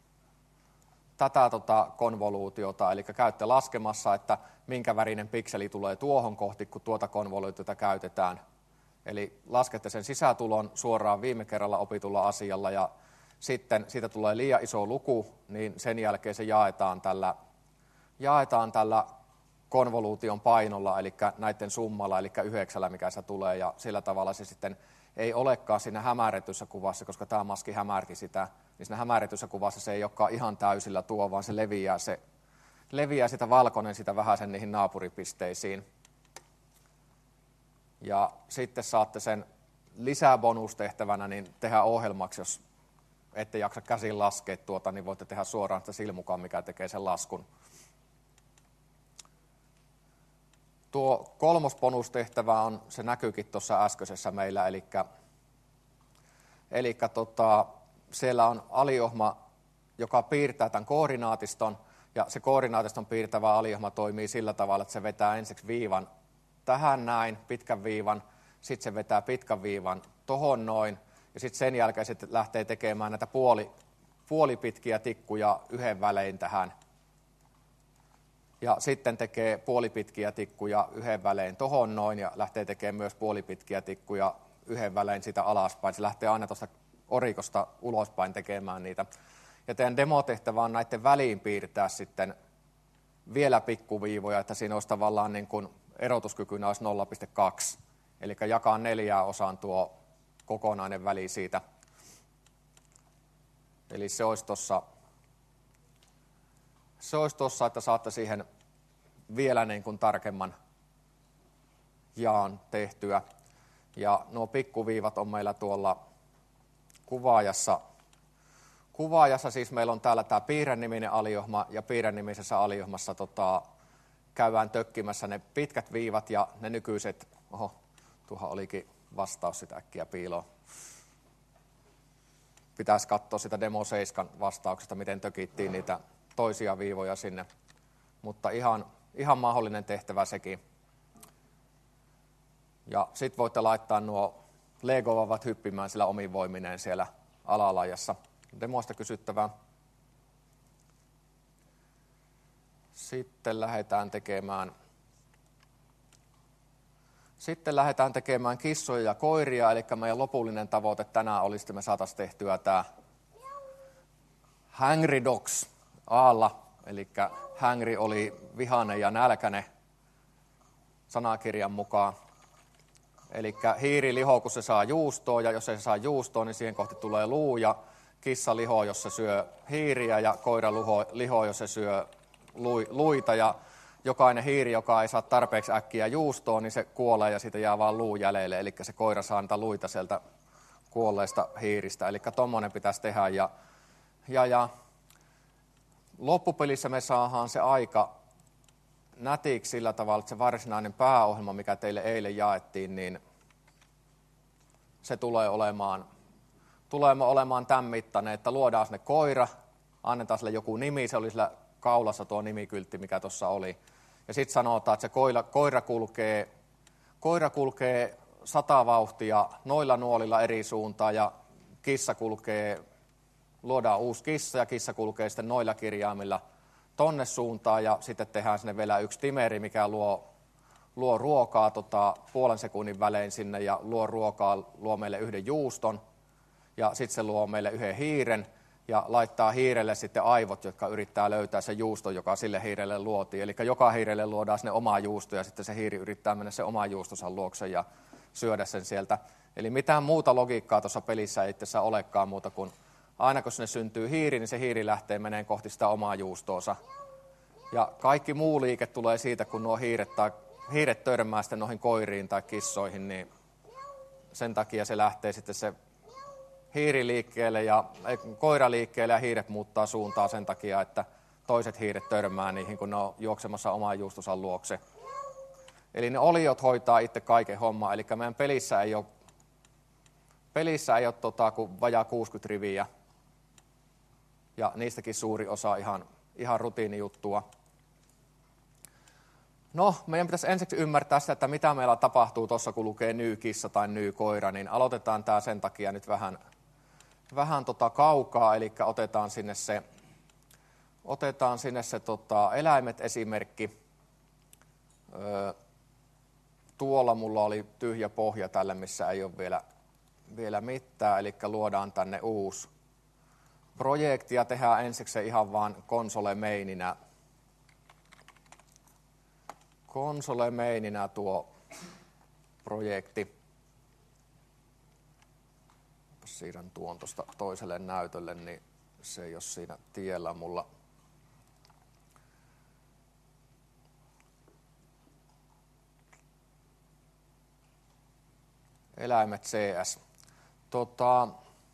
tätä tota konvoluutiota, eli käytte laskemassa, että minkä värinen pikseli tulee tuohon kohti, kun tuota konvoluutiota käytetään. Eli laskette sen sisätulon suoraan viime kerralla opitulla asialla ja sitten siitä tulee liian iso luku, niin sen jälkeen se jaetaan tällä, jaetaan tällä konvoluution painolla, eli näiden summalla, eli yhdeksällä, mikä se tulee, ja sillä tavalla se sitten ei olekaan siinä hämärretyssä kuvassa, koska tämä maski hämärti sitä, niin siinä hämärretyssä kuvassa se ei olekaan ihan täysillä tuo, vaan se leviää, se, leviää sitä valkoinen sitä vähän sen niihin naapuripisteisiin. Ja sitten saatte sen lisäbonustehtävänä niin tehdä ohjelmaksi, jos ette jaksa käsin laskea tuota, niin voitte tehdä suoraan sitä silmukaan, mikä tekee sen laskun. Tuo kolmos bonustehtävä on, se näkyykin tuossa äskeisessä meillä, eli, eli tota, siellä on aliohma, joka piirtää tämän koordinaatiston, ja se koordinaatiston piirtävä aliohma toimii sillä tavalla, että se vetää ensiksi viivan tähän näin, pitkän viivan, sitten se vetää pitkän viivan tohon noin, ja sitten sen jälkeen se lähtee tekemään näitä puoli, puolipitkiä tikkuja yhden välein tähän. Ja sitten tekee puolipitkiä tikkuja yhden välein tohon noin, ja lähtee tekemään myös puolipitkiä tikkuja yhden välein sitä alaspäin. Se lähtee aina tuosta orikosta ulospäin tekemään niitä. Ja teidän demotehtävä on näiden väliin piirtää sitten vielä pikkuviivoja, että siinä olisi tavallaan niin kuin erotuskykynä olisi nolla pilkku kaksi. Eli jakaa neljään osaan tuo kokonainen väli siitä. Eli se olisi tuossa, se olisi tuossa, että saatte siihen vielä niin kuin tarkemman jaan tehtyä. Ja nuo pikkuviivat on meillä tuolla kuvaajassa. Kuvaajassa siis meillä on täällä tämä piirreniminen aliohma, ja piirrenimisessä aliohmassa tota, käydään tökkimässä ne pitkät viivat ja ne nykyiset, oho, tuohan olikin vastaus sitä äkkiä piiloon. Pitäisi katsoa sitä Demo seitsemän vastauksesta, miten tökittiin niitä toisia viivoja sinne, mutta ihan, ihan mahdollinen tehtävä sekin. Ja sitten voitte laittaa nuo Lego-vavat hyppimään sillä omin voimineen siellä alalajassa. Demosta kysyttävää. Sitten lähdetään tekemään, sitten lähdetään tekemään kissoja ja koiria, eli meidän lopullinen tavoite tänään olisi, että me saataisiin tehtyä tämä Hangry Dogs aalla, eli hangry oli vihainen ja nälkäinen sanakirjan mukaan. Eli hiiri lihoo, kun se saa juustoa, ja jos ei se saa juustoa, niin siihen kohti tulee luu, ja kissa lihoo, jos se syö hiiriä, ja koira lihoo, jos se syö luita, ja jokainen hiiri, joka ei saa tarpeeksi äkkiä juustoa, niin se kuolee, ja siitä jää vaan luu jäljelle, eli se koira saa niitä luita sieltä kuolleesta hiiristä, eli tommonen pitäisi tehdä, ja, ja, ja loppupelissä me saadaan se aika nätiksi sillä tavalla, että se varsinainen pääohjelma, mikä teille eilen jaettiin, niin se tulee olemaan, tulee olemaan tämän mittainen, että luodaan sinne koira, annetaan sille joku nimi, se oli sillä kaulassa tuo nimikyltti, mikä tuossa oli. Ja sitten sanotaan, että se koira, koira, kulkee, koira kulkee sata vauhtia noilla nuolilla eri suuntaan ja kissa kulkee, luodaan uusi kissa ja kissa kulkee sitten noilla kirjaimilla tonne suuntaan ja sitten tehdään sinne vielä yksi timeri, mikä luo, luo ruokaa tota, puolen sekunnin välein sinne ja luo ruokaa, luo meille yhden juuston ja sitten se luo meille yhden hiiren ja laittaa hiirelle sitten aivot, jotka yrittää löytää se juusto, joka sille hiirelle luotiin. Eli joka hiirelle luodaan sinne oma juusto ja sitten se hiiri yrittää mennä se oma juustonsa luokse ja syödä sen sieltä. Eli mitään muuta logiikkaa tuossa pelissä ei itse olekaan muuta kuin aina kun sinne syntyy hiiri, niin se hiiri lähtee meneen kohti sitä omaa juustoonsa. Ja kaikki muu liike tulee siitä, kun nuo hiiret, tai, hiiret törmää sitten noihin koiriin tai kissoihin, niin sen takia se lähtee sitten se hiiri liikkeelle ja koira liikkeelle ja hiiret muuttaa suuntaa sen takia, että toiset hiiret törmää niihin, kun ne on juoksemassa oman juustonsa luokse. Eli ne oliot hoitaa itse kaiken hommaa, eli meidän pelissä ei ole, pelissä ei ole tota, kuin vajaa kuusikymmentä riviä. Ja niistäkin suuri osa ihan, ihan rutiinijuttua. No, meidän pitäisi ensiksi ymmärtää sitä, että mitä meillä tapahtuu tuossa, kun lukee ny-kissa tai ny-koira, niin aloitetaan tämä sen takia nyt vähän, vähän tota kaukaa, eli otetaan sinne se, otetaan sinne se tota, eläimet esimerkki. Öö, tuolla mulla oli tyhjä pohja tälle, missä ei ole vielä, vielä mitään, eli luodaan tänne uusi projekti ja tehdään ensiksi se ihan vaan konsole-meininä. Konsole-meininä tuo projekti. Siirrän tuon tuosta toiselle näytölle, niin se ei ole siinä tiellä mulla. Eläimet C S. Tota,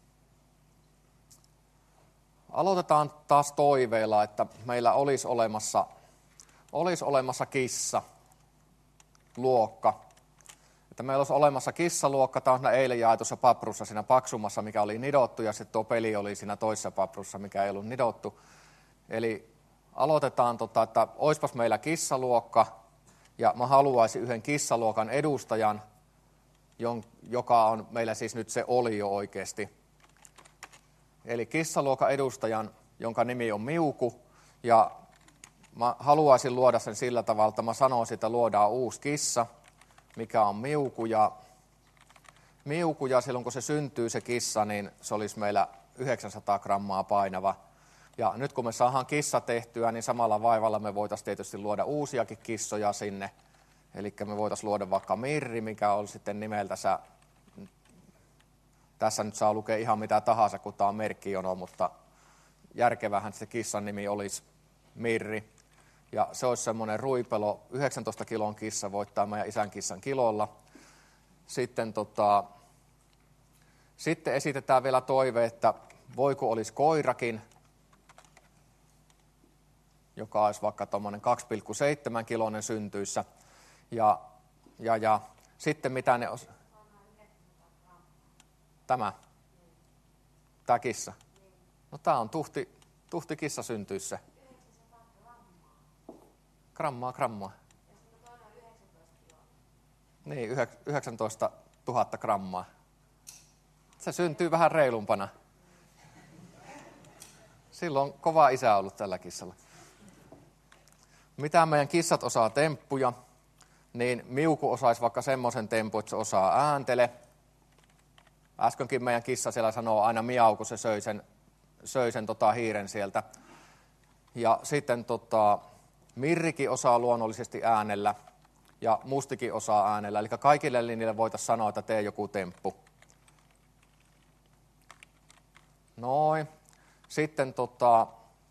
aloitetaan taas toiveilla, että meillä olisi olemassa, olisi olemassa kissa, luokka. Että meillä olisi olemassa kissaluokka, tämä on siinä eilen jaetussa paprussa siinä paksummassa, mikä oli nidottu, ja sitten tuo peli oli siinä toisessa paprussa, mikä ei ollut nidottu. Eli aloitetaan, tota, että olisipas meillä kissaluokka, ja mä haluaisin yhden kissaluokan edustajan, joka on meillä siis nyt se olio oikeasti. Eli kissaluokan edustajan, jonka nimi on Miuku, ja mä haluaisin luoda sen sillä tavalla, että mä sanoisin, että luodaan uusi kissa, mikä on Miuku, ja Miuku, ja silloin kun se syntyy se kissa, niin se olisi meillä yhdeksänsataa grammaa painava. Ja nyt kun me saadaan kissa tehtyä, niin samalla vaivalla me voitaisiin tietysti luoda uusiakin kissoja sinne. Eli me voitaisiin luoda vaikka Mirri, mikä on sitten nimeltänsä, tässä nyt saa lukea ihan mitä tahansa, kun tämä on merkkijono, mutta järkevähän se kissan nimi olisi Mirri. Ja se olisi semmoinen ruipelo, yhdeksäntoista kilon kissa voittaa meidän isän kissan kilolla. Sitten, tota, sitten esitetään vielä toive, että voiko olisi koirakin, joka olisi vaikka tuommoinen kaksi pilkku seitsemän kiloinen syntyissä. Ja, ja, ja sitten mitä ne os... Tämä? Tämä kissa? No tämä on tuhti, tuhti kissa syntyissä. Grammaa, grammaa. Niin, yhdeksäntoista tuhatta grammaa. Se syntyy vähän reilumpana. Silloin on kova isä ollut tällä kissalla. Mitä meidän kissat osaa temppuja, niin Miuku osaisi vaikka semmoisen tempun, että se osaa ääntele. Äskenkin meidän kissa siellä sanoo aina miau, kun se söi sen, söi sen tota, hiiren sieltä. Ja sitten tota, Mirrikin osaa luonnollisesti äänellä. ja mustikin osaa äänellä. Eli kaikille linjille voitaisiin sanoa, että tee joku temppu. Noin. Sitten, tota,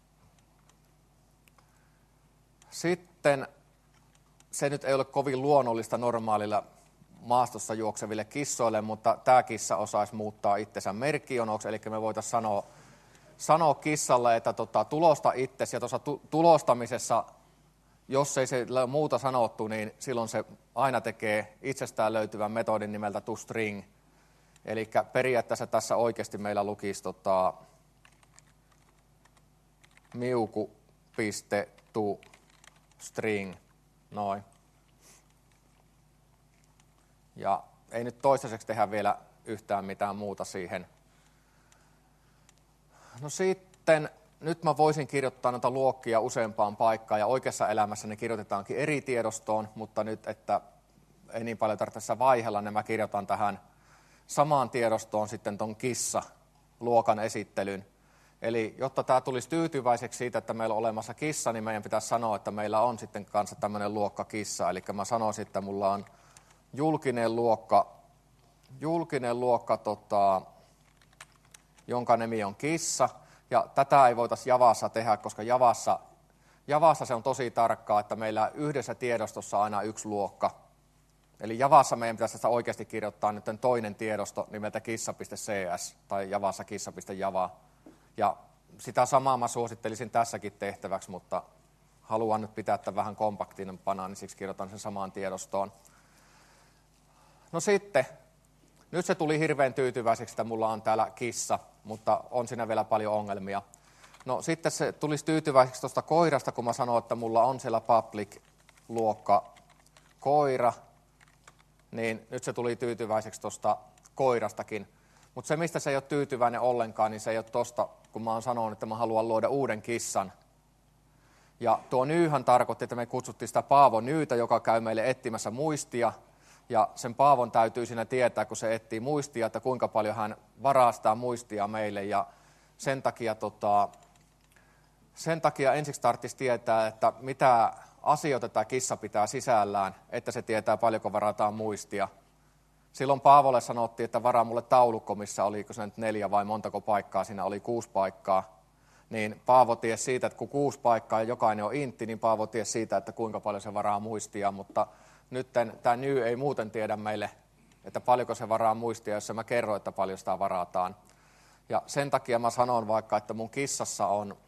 sitten se nyt ei ole kovin luonnollista normaalilla maastossa juokseville kissoille, mutta tämä kissa osaisi muuttaa itsensä merkkionoksi, eli me voitaisiin sanoa, sanoa kissalle, että tota, tulosta itsesi, ja tuossa tu- tulostamisessa, jos ei se muuta sanottu, niin silloin se aina tekee itsestään löytyvän metodin nimeltä toString. Eli periaatteessa tässä oikeasti meillä lukisi tota, miuku.toString. Noin. Ja ei nyt toistaiseksi tehdä vielä yhtään mitään muuta siihen. No sitten, nyt mä voisin kirjoittaa noita luokkia useampaan paikkaan, ja oikeassa elämässä ne kirjoitetaankin eri tiedostoon, mutta nyt, että ei niin paljon tarvitse vaihella, niin mä kirjoitan tähän samaan tiedostoon sitten ton kissa-luokan esittelyn. Eli jotta tämä tulisi tyytyväiseksi siitä, että meillä on olemassa kissa, niin meidän pitäisi sanoa, että meillä on sitten kanssa tämmöinen luokka kissa. Eli mä sanoisin, että mulla on julkinen luokka, julkinen luokka tota, jonka nimi on kissa. Ja tätä ei voitaisi Javassa tehdä, koska Javassa, Javassa se on tosi tarkkaa, että meillä yhdessä tiedostossa on aina yksi luokka. Eli Javassa meidän pitäisi tästä oikeasti kirjoittaa nyt toinen tiedosto nimeltä kissa.cs tai Javassa kissa.java. Ja sitä samaa mä suosittelisin tässäkin tehtäväksi, mutta haluan nyt pitää tämän vähän kompaktinampana, niin siksi kirjoitan sen samaan tiedostoon. No sitten, nyt se tuli hirveän tyytyväiseksi, että mulla on täällä kissa, mutta on siinä vielä paljon ongelmia. No sitten se tulisi tyytyväiseksi tuosta koirasta, kun mä sanoin, että mulla on siellä public-luokka koira, niin nyt se tuli tyytyväiseksi tuosta koirastakin. Mutta se, mistä se ei ole tyytyväinen ollenkaan, niin se ei ole tuosta, kun mä oon sanonut, että mä haluan luoda uuden kissan. Ja tuo nyyhän tarkoitti, että me kutsuttiin sitä Paavo Nyytä, joka käy meille etsimässä muistia. Ja sen Paavon täytyy siinä tietää, kun se etsii muistia, että kuinka paljon hän varastaa muistia meille. Ja sen takia, tota, sen takia ensiksi tarvitsisi tietää, että mitä asioita tämä kissa pitää sisällään, että se tietää paljonko varataan muistia. Silloin Paavolle sanottiin, että varaa mulle taulukko, missä oliko se nyt neljä vai montako paikkaa, siinä oli kuusi paikkaa. Niin Paavo tiesi siitä, että kun kuusi paikkaa ja jokainen on intti, niin Paavo tiesi siitä, että kuinka paljon se varaa muistia. Mutta nyt tämä Ny ei muuten tiedä meille, että paljonko se varaa muistia, jos mä kerron, että paljon sitä varataan. Ja sen takia mä sanon vaikka, että mun kissassa on,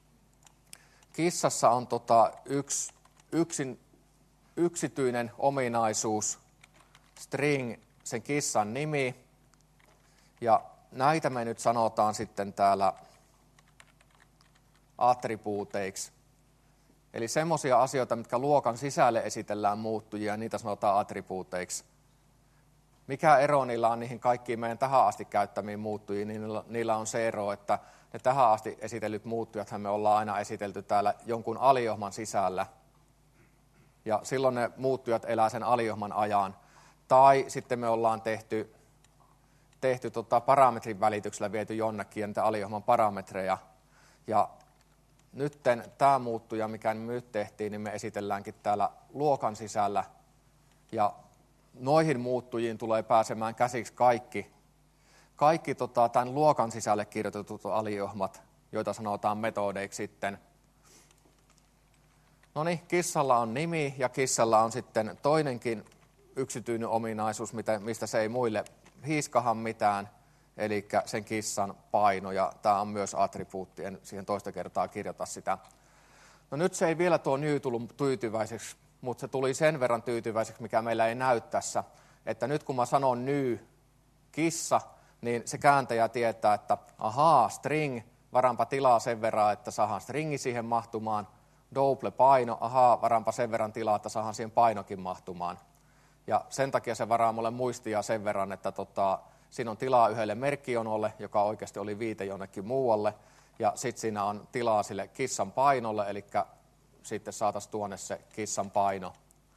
kissassa on tota yksi yksin, yksityinen ominaisuus, string, sen kissan nimi, ja näitä me nyt sanotaan sitten täällä attribuuteiksi. Eli semmoisia asioita, mitkä luokan sisälle esitellään muuttujia, niitä sanotaan attribuuteiksi. Mikä ero niillä on niihin kaikkiin meidän tähän asti käyttämiin muuttujiin, niin niillä on se ero, että ne tähän asti esitellyt muuttujathan me ollaan aina esitelty täällä jonkun aliohman sisällä. Ja silloin ne muuttujat elää sen aliohman ajan. Tai sitten me ollaan tehty, tehty tota parametrin välityksellä viety jonnekin ja niitä aliohman parametreja. Ja nyt tämä muuttuja, mikä me nyt tehtiin, niin me esitelläänkin täällä luokan sisällä. Ja noihin muuttujiin tulee pääsemään käsiksi kaikki, kaikki tota, tämän luokan sisälle kirjoitetut aliohmat, joita sanotaan metodeiksi sitten. No niin, kissalla on nimi ja kissalla on sitten toinenkin yksityinen ominaisuus, mistä se ei muille hiiskahan mitään, eli sen kissan paino, ja tämä on myös attribuutti, en siihen toista kertaa kirjoita sitä. No nyt se ei vielä tuo Ny tullut tyytyväiseksi, mutta se tuli sen verran tyytyväiseksi, mikä meillä ei näy tässä, että nyt kun mä sanon Ny kissa, niin se kääntäjä tietää, että ahaa, string, varanpa tilaa sen verran, että saadaan stringi siihen mahtumaan, double paino, ahaa, varanpa sen verran tilaa, että saadaan siihen painokin mahtumaan. Ja sen takia se varaa mulle muistia sen verran, että tota, siinä on tilaa yhdelle merkkionolle, joka oikeasti oli viite jonnekin muualle, ja sitten siinä on tilaa sille kissan painolle, eli sitten saataisiin tuonne se kissan paino.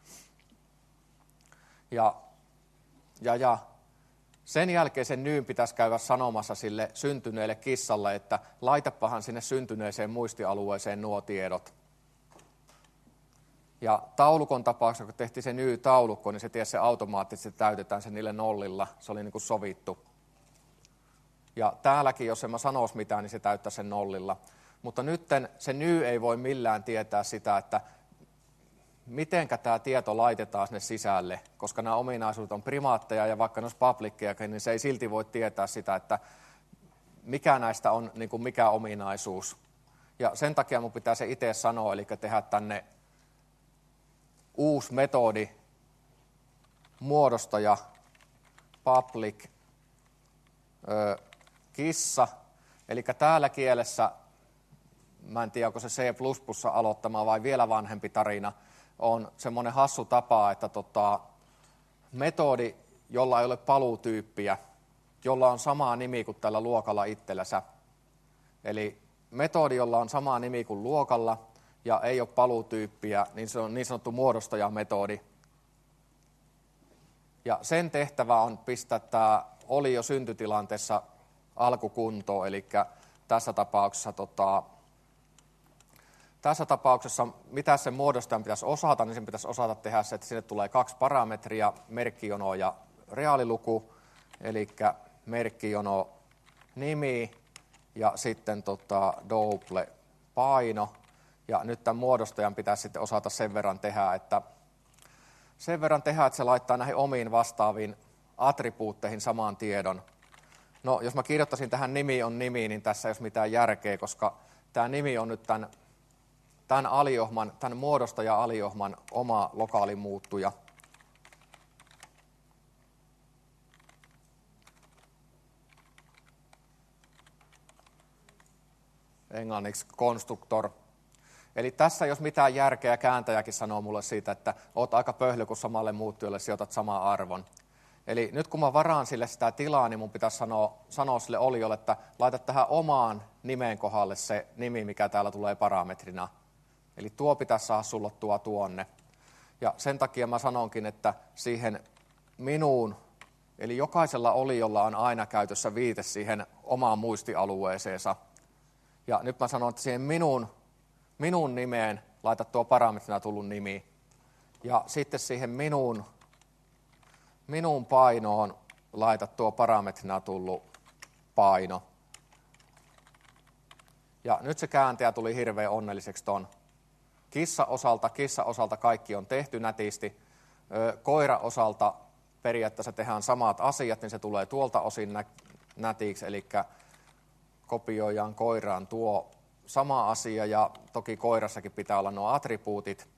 Ja, ja, ja sen jälkeen sen Nyn pitäisi käydä sanomassa sille syntyneelle kissalle, että laitapahan sinne syntyneeseen muistialueeseen nuo tiedot. Ja taulukon tapauksessa, kun tehtiin se ny-taulukko, niin se tiesi se automaattisesti, että täytetään se niille nollilla. Se oli niin kuin sovittu. Ja täälläkin, jos en mä sanoisi mitään, niin se täyttää sen nollilla. Mutta nyt se ny ei voi millään tietää sitä, että mitenkä tämä tieto laitetaan sinne sisälle, koska nämä ominaisuudet on primaatteja ja vaikka ne olisi publickejakin, niin se ei silti voi tietää sitä, että mikä näistä on niin kuin mikä ominaisuus. Ja sen takia mun pitää se itse sanoa, eli tehdä tänne uusi metodi, muodostaja, public, ö, kissa. Eli täällä kielessä, mä en tiedä, onko se C plus plus aloittama vai vielä vanhempi tarina, on semmoinen hassu tapa, että tota, metodi, jolla ei ole paluutyyppiä, jolla on sama nimi kuin tällä luokalla itsellänsä. Eli metodi, jolla on sama nimi kuin luokalla ja ei ole paluutyyppiä, niin se on niin sanottu muodostajametodi. Ja sen tehtävä on pistää tämä oli jo syntytilanteessa alkukuntoon, eli tässä tapauksessa, tota, tässä tapauksessa mitä sen muodostajan pitäisi osata, niin sen pitäisi osata tehdä se, että sinne tulee kaksi parametria, merkkijono ja reaaliluku, eli merkkijono nimi ja sitten tota, double paino. Ja nyt tämän muodostajan pitäisi sitten osata sen verran tehdä, että sen verran tehdä, että se laittaa näihin omiin vastaaviin attribuutteihin saman tiedon. No, jos mä kirjoittaisin tähän nimi on nimi, niin tässä ei ole mitään järkeä, koska tämä nimi on nyt tämän, tämän, aliohman, tämän muodostaja-aliohman oma lokaali muuttuja. Englanniksi constructor. Eli tässä jos mitään järkeä, kääntäjäkin sanoo mulle siitä, että oot aika pöhlö, kun samalle muuttujalle sijoitat saman arvon. Eli nyt kun mä varaan sille sitä tilaa, niin mun pitäisi sanoa, sanoa sille oliolle, että laita tähän omaan nimen kohdalle se nimi, mikä täällä tulee parametrina. Eli tuo pitäisi saada sullottua tuonne. Ja sen takia mä sanonkin, että siihen minuun, eli jokaisella oliolla on aina käytössä viite siihen omaan muistialueeseensa. Ja nyt mä sanon, että siihen minun, minun nimeen laita tuo parametrina tullut nimi. Ja sitten siihen minun, minun painoon laita tuo parametrina tullut paino. Ja nyt se kääntäjä tuli hirveän onnelliseksi ton. Kissa osalta, kissa osalta kaikki on tehty nätisti. Koira osalta periaatteessa tehdään samat asiat, niin se tulee tuolta osin nä- nätiksi, eli kopioidaan koiraan tuo sama asia, ja toki koirassakin pitää olla nuo attribuutit.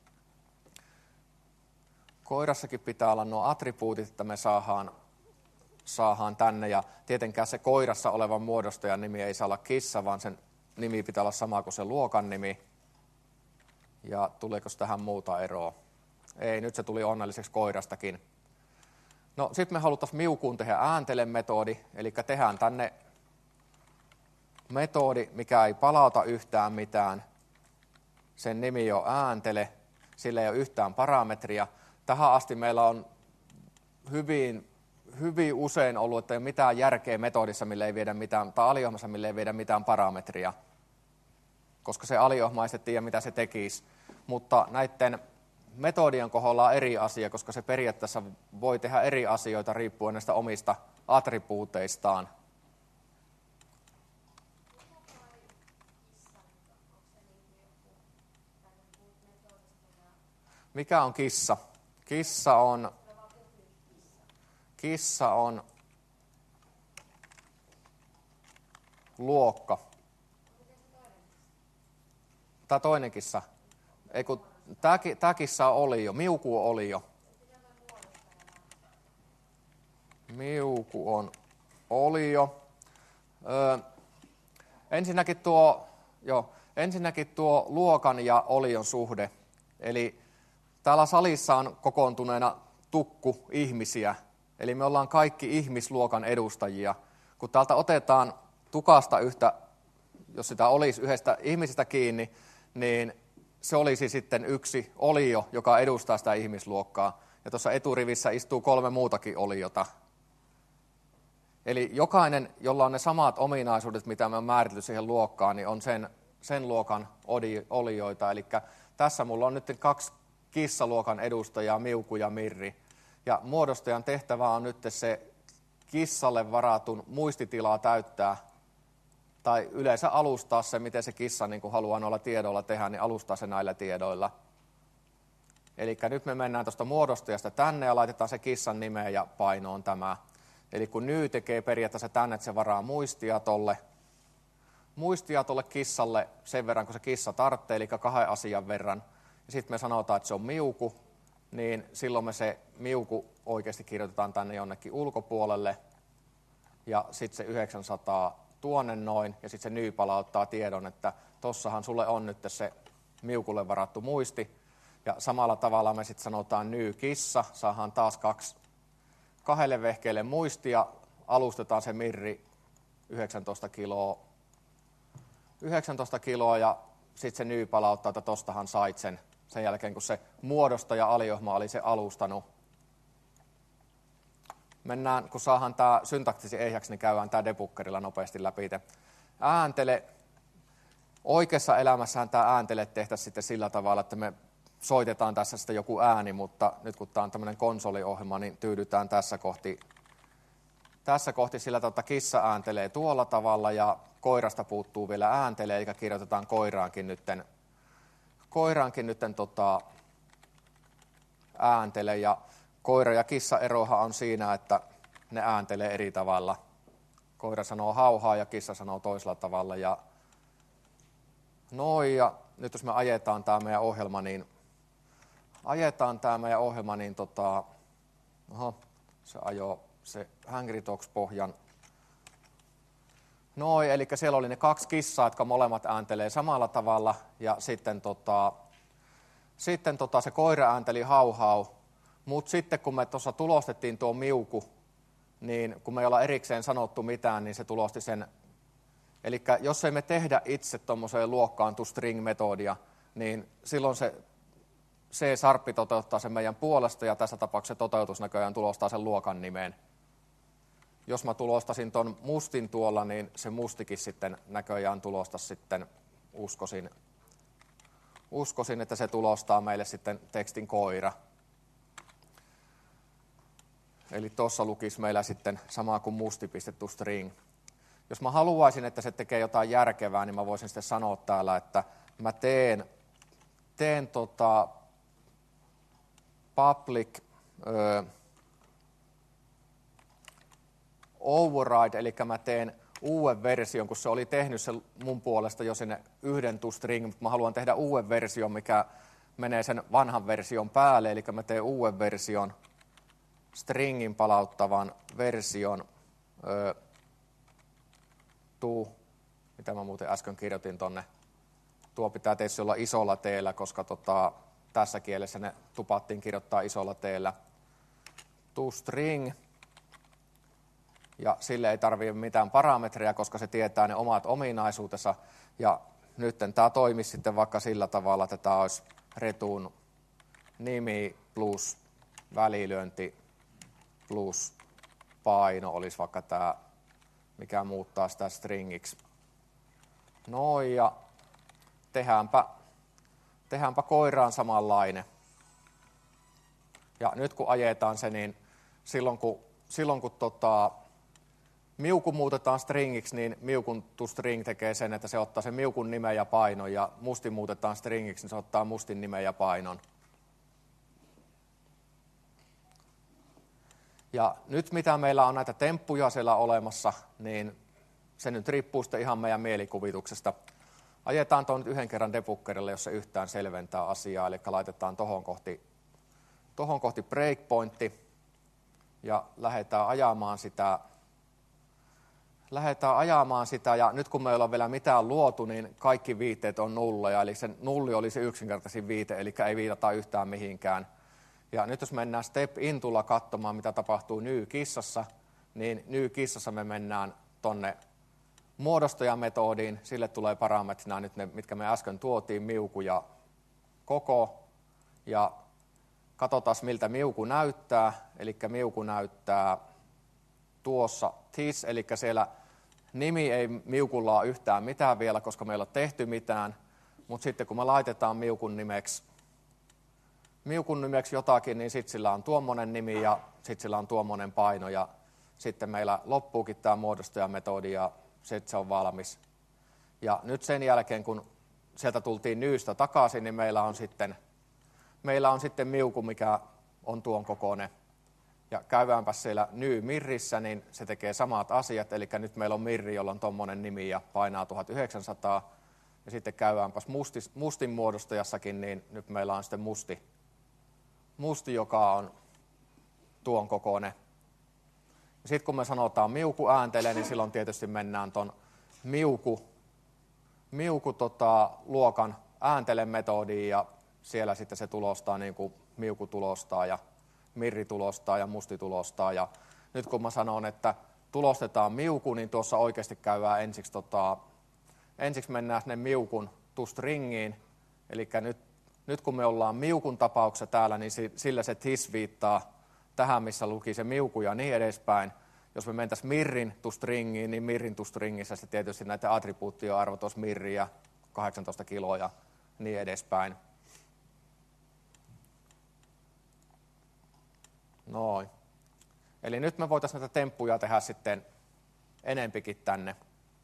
Koirassakin pitää olla nuo attribuutit, että me saadaan, saadaan tänne, ja tietenkään se koirassa olevan muodostajan nimi ei saa olla kissa, vaan sen nimi pitää olla sama kuin se luokan nimi. Ja tuleeko tähän muuta eroa? Ei, nyt se tuli onnelliseksi koirastakin. No sitten me haluttaisiin miukuun tehdä ääntele-metodi, eli tehdään tänne metodi, mikä ei palauta yhtään mitään. Sen nimi on ääntele, sillä ei ole yhtään parametria. Tähän asti meillä on hyvin, hyvin usein ollut, että ei ole mitään järkeä metodissa, millä ei viedä mitään, tai aliohmassa, millä ei viedä mitään parametria, koska se aliohma ei sitten tiedä, mitä se tekisi. Mutta näiden metodien kohdalla on eri asia, koska se periaatteessa voi tehdä eri asioita riippuen näistä omista attribuuteistaan. Mikä on kissa? Kissa on, kissa on luokka. Tämä toinen kissa. Ei kun, tämä, tämä kissa on olio. Miuku on olio. Miuku on olio. Öö, ensinnäkin, tuo, jo, ensinnäkin tuo luokan ja olion suhde. Eli täällä salissa on kokoontuneena tukku ihmisiä, eli me ollaan kaikki ihmisluokan edustajia. Kun täältä otetaan tukasta yhtä, jos sitä olisi yhdestä ihmisestä kiinni, niin se olisi sitten yksi olio, joka edustaa sitä ihmisluokkaa. Ja tuossa eturivissä istuu kolme muutakin oliota. Eli jokainen, jolla on ne samat ominaisuudet, mitä me on määritelty siihen luokkaan, niin on sen, sen luokan olioita. Eli tässä mulla on nyt kaksi kissaluokan edustajaa, Miuku ja Mirri. Ja muodostajan tehtävä on nyt se kissalle varatun muistitilaa täyttää, tai yleensä alustaa se, miten se kissa niin kuin haluaa noilla tiedoilla tehdä, niin alustaa se näillä tiedoilla. Eli nyt me mennään tuosta muodostajasta tänne ja laitetaan se kissan nimeen ja painoon tämä. Eli kun Ny tekee periaatteessa tänne, että se varaa muistia tolle, muistia tolle kissalle sen verran, kun se kissa tarvitsee, eli kahden asian verran. Ja sitten me sanotaan, että se on Miuku, niin silloin me se Miuku oikeasti kirjoitetaan tänne jonnekin ulkopuolelle. Ja sitten se yhdeksänsataa tuonne noin, ja sitten se Ny palauttaa tiedon, että tossahan sulle on nyt se Miukulle varattu muisti. Ja samalla tavalla me sitten sanotaan Ny kissa, saadaan taas kaksi kahdelle vehkeelle muistia, alustetaan se Mirri yhdeksäntoista kiloa, yhdeksäntoista kiloa ja sitten se Ny palauttaa, että tostahan sait sen sen jälkeen, kun se muodostaja Aliohma oli se alustanut. Mennään, kun saadaan tämä syntaktisi ehjäksi, niin käydään tämä debuggerilla nopeasti läpi. Ääntele. Oikeassa elämässähän tämä ääntele tehtäisiin sitten sillä tavalla, että me soitetaan tässä sitten joku ääni, mutta nyt kun tämä on tämmöinen konsoliohjelma, niin tyydytään tässä kohti, tässä kohti sillä tavalla, että kissa ääntelee tuolla tavalla ja koirasta puuttuu vielä ääntele, eikä kirjoitetaan koiraankin nytten, koiraankin nytten tota, ääntele. Ja koira ja kissa erohan on siinä, että ne ääntelee eri tavalla. Koira sanoo hauhaa ja kissa sanoo toisella tavalla. Ja noin, ja nyt jos me ajetaan tämä meidän ohjelma, niin ajetaan tämä meidän ohjelma, niin tota, oho, se ajoi se Angry Dogs-pohjan. Noin, eli siellä oli ne kaksi kissaa, jotka molemmat ääntelee samalla tavalla, ja sitten, tota, sitten tota, se koira äänteli hauhau, mutta sitten kun me tuossa tulostettiin tuo Miuku, niin kun me ei olla erikseen sanottu mitään, niin se tulosti sen. Eli jos ei me tehdä itse tuommoiseen luokkaan to string-metodia, niin silloin se C-sarppi toteuttaa sen meidän puolesta, ja tässä tapauksessa toteutus näköjään tulostaa sen luokan nimeen. Jos mä tulostasin ton mustin tuolla, niin se mustikin sitten näköjään tulostaisi sitten, uskoisin, uskoisin, että se tulostaa meille sitten tekstin koira. Eli tuossa lukisi meillä sitten samaa kuin musti pistetty string. Jos mä haluaisin, että se tekee jotain järkevää, niin mä voisin sitten sanoa täällä, että mä teen, teen tota public ö, override, eli mä teen uuden version, kun se oli tehnyt sen mun puolesta jo sinne yhden to string, mutta mä haluan tehdä uuden version, mikä menee sen vanhan version päälle, eli mä teen uuden version, stringin palauttavan version, ö, tuu, mitä mä muuten äsken kirjoitin tonne, tuo pitää tietysti olla isolla teellä, koska tota, tässä kielessä ne tupattiin kirjoittaa isolla teellä, to string, ja sille ei tarvitse mitään parametreja, koska se tietää ne omat ominaisuutensa, ja nyt tämä toimisi sitten vaikka sillä tavalla, että tämä olisi retun nimi plus välilyönti plus paino, olisi vaikka tämä, mikä muuttaa sitä stringiksi. Noin, ja tehdäänpä, tehdäänpä koiraan samanlainen. Ja nyt kun ajetaan se, niin silloin kun, silloin kun tota, Miuku muutetaan stringiksi, niin Miukun to string tekee sen, että se ottaa sen Miukun nimen ja painon, ja musti muutetaan stringiksi, niin se ottaa mustin nimen ja painon. Ja nyt mitä meillä on näitä temppuja siellä olemassa, niin se nyt riippuu sitten ihan meidän mielikuvituksesta. Ajetaan tuon nyt yhden kerran debuggerille, jos se yhtään selventää asiaa, eli laitetaan tohon kohti, tohon kohti breakpointti ja lähdetään ajamaan sitä. Lähdetään ajamaan sitä, ja nyt kun me ei olla vielä mitään luotu, niin kaikki viitteet on nulleja, eli se nulli oli se yksinkertaisin viite, eli ei viitata yhtään mihinkään. Ja nyt jos mennään step intulla katsomaan, mitä tapahtuu Ny-kissassa, niin Ny-kissassa me mennään tonne muodostajametodiin, sille tulee parametrina nyt ne, mitkä me äsken tuotiin, Miuku ja koko, ja katsotaan miltä Miuku näyttää, eli Miuku näyttää tuossa this, eli siellä nimi ei Miukulla ole yhtään mitään vielä, koska meillä ei ole tehty mitään, mutta sitten kun me laitetaan miukun nimeksi, miukun nimeksi jotakin, niin sitten sillä on tuommoinen nimi ja sitten sillä on tuommoinen paino ja sitten meillä loppuukin tämä muodostajametodi ja sitten se on valmis. Ja nyt sen jälkeen, kun sieltä tultiin nyystä takaisin, niin meillä on sitten, meillä on sitten miuku, mikä on tuon kokoinen. Ja käydäänpä siellä nyy mirrissä, niin se tekee samat asiat. Eli nyt meillä on mirri, jolla on tuommoinen nimi ja painaa tuhatyhdeksänsataa. Ja sitten käydäänpäs mustis, mustin muodostajassakin, niin nyt meillä on sitten musti, musti joka on tuon kokoinen. Sitten kun me sanotaan miuku ääntelee, niin silloin tietysti mennään tuon miuku, miuku tota, luokan ääntelemetodiin ja siellä sitten se tulostaa niin kuin miuku tulostaa ja mirri tulostaa ja musti tulostaa. Ja nyt kun mä sanon, että tulostetaan miuku, niin tuossa oikeasti käydään ensiksi, tota, ensiksi mennään sinne miukun to stringiin. Eli nyt, nyt kun me ollaan miukun tapauksessa täällä, niin sillä se tis viittaa tähän, missä luki se miuku ja niin edespäin. Jos me mentäisiin mirrin to stringiin, niin mirrin to stringissä sitten tietysti näitä attribuutioarvot olisi mirri ja kahdeksantoista kiloa ja niin edespäin. Noin. Eli nyt me voitaisiin näitä temppuja tehdä sitten enempikin tänne.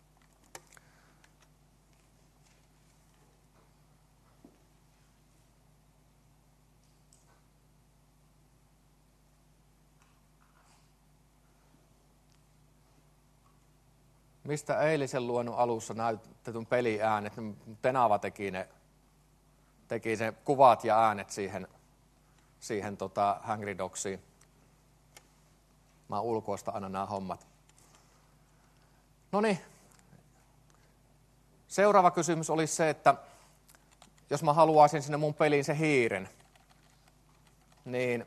Mistä eilisen luonnon alussa näytetyn peliäänet, Tenava teki ne, teki ne kuvat ja äänet siihen, siihen tota Hungry Dogsiin. Mä ulkoista aina nämä hommat. No niin. Seuraava kysymys olisi se, että jos mä haluaisin sinne mun peliin se hiiren, niin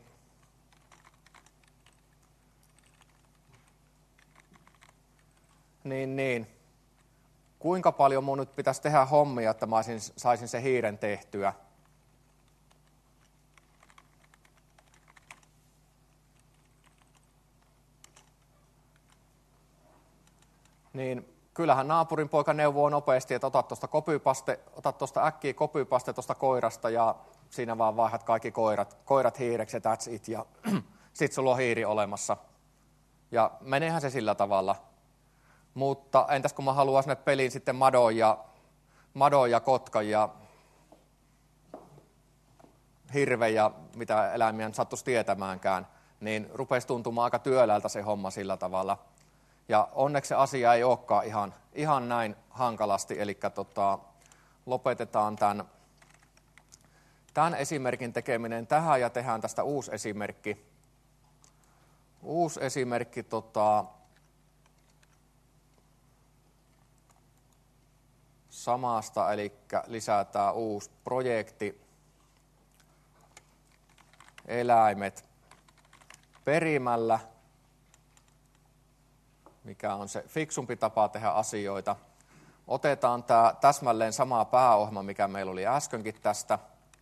Niin, niin. Kuinka paljon mun nyt pitäisi tehdä hommia, että mä saisin se hiiren tehtyä? Niin kyllähän naapurin poika neuvoo nopeasti, että ota tuosta kopypaste, ota tuosta äkkiä kopypaste tuosta koirasta ja siinä vaan vaihdat kaikki koirat, koirat hiireksi ja that's it. Ja sit sulla on hiiri olemassa. Ja meneehän se sillä tavalla. Mutta entäs kun mä haluan sinne peliin sitten madon ja, madon ja kotkan ja hirven ja mitä eläimiä nyt sattuisi tietämäänkään, niin rupesi tuntumaan aika työläältä se homma sillä tavalla. Ja onneksi se asia ei olekaan ihan, ihan näin hankalasti, eli tota, lopetetaan tämän, tämän esimerkin tekeminen tähän ja tehdään tästä uusi esimerkki. Uusi esimerkki tota, samasta, eli lisätään uusi projekti, eläimet perimällä, mikä on se fiksumpi tapa tehdä asioita. Otetaan tämä täsmälleen sama pääohjelma, mikä meillä oli äskenkin tästä.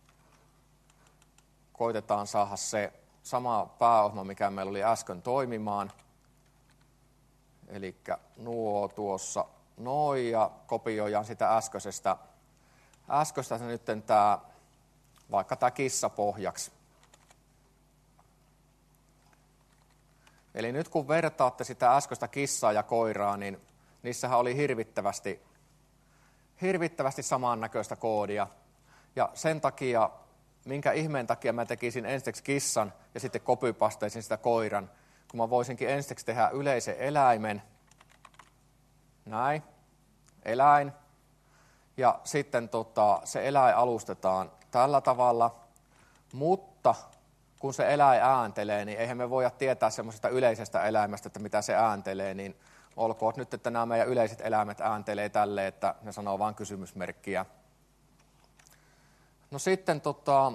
Koitetaan saada se sama pääohjelma, mikä meillä oli äsken toimimaan. Eli nuo tuossa noin ja kopioidaan sitä äskeisestä, äskeistä nyt tämä, vaikka tämä kissa pohjaksi. Eli nyt kun vertaatte sitä äskeistä kissaa ja koiraa, niin niissähän oli hirvittävästi, hirvittävästi samannäköistä koodia. Ja sen takia, minkä ihmeen takia mä tekisin ensiksi kissan ja sitten kopypasteisin sitä koiran, kun mä voisinkin ensiksi tehdä yleisen eläimen, näin, eläin, ja sitten tota, se eläin alustetaan tällä tavalla, mutta kun se eläin ääntelee, niin eihän me voida tietää semmoisesta yleisestä eläimestä, että mitä se ääntelee, niin olkoon nyt, että nämä meidän yleiset eläimet ääntelee tälleen, että ne sanoo vain kysymysmerkkiä. No sitten tota,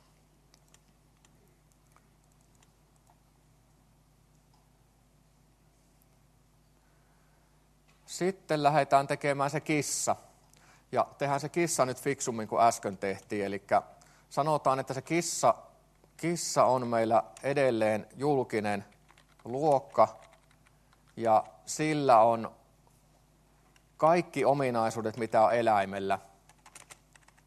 sitten lähdetään tekemään se kissa. Ja tehdään se kissa nyt fiksummin kuin äsken tehtiin. Eli sanotaan, että se kissa, kissa on meillä edelleen julkinen luokka. Ja sillä on kaikki ominaisuudet, mitä on eläimellä.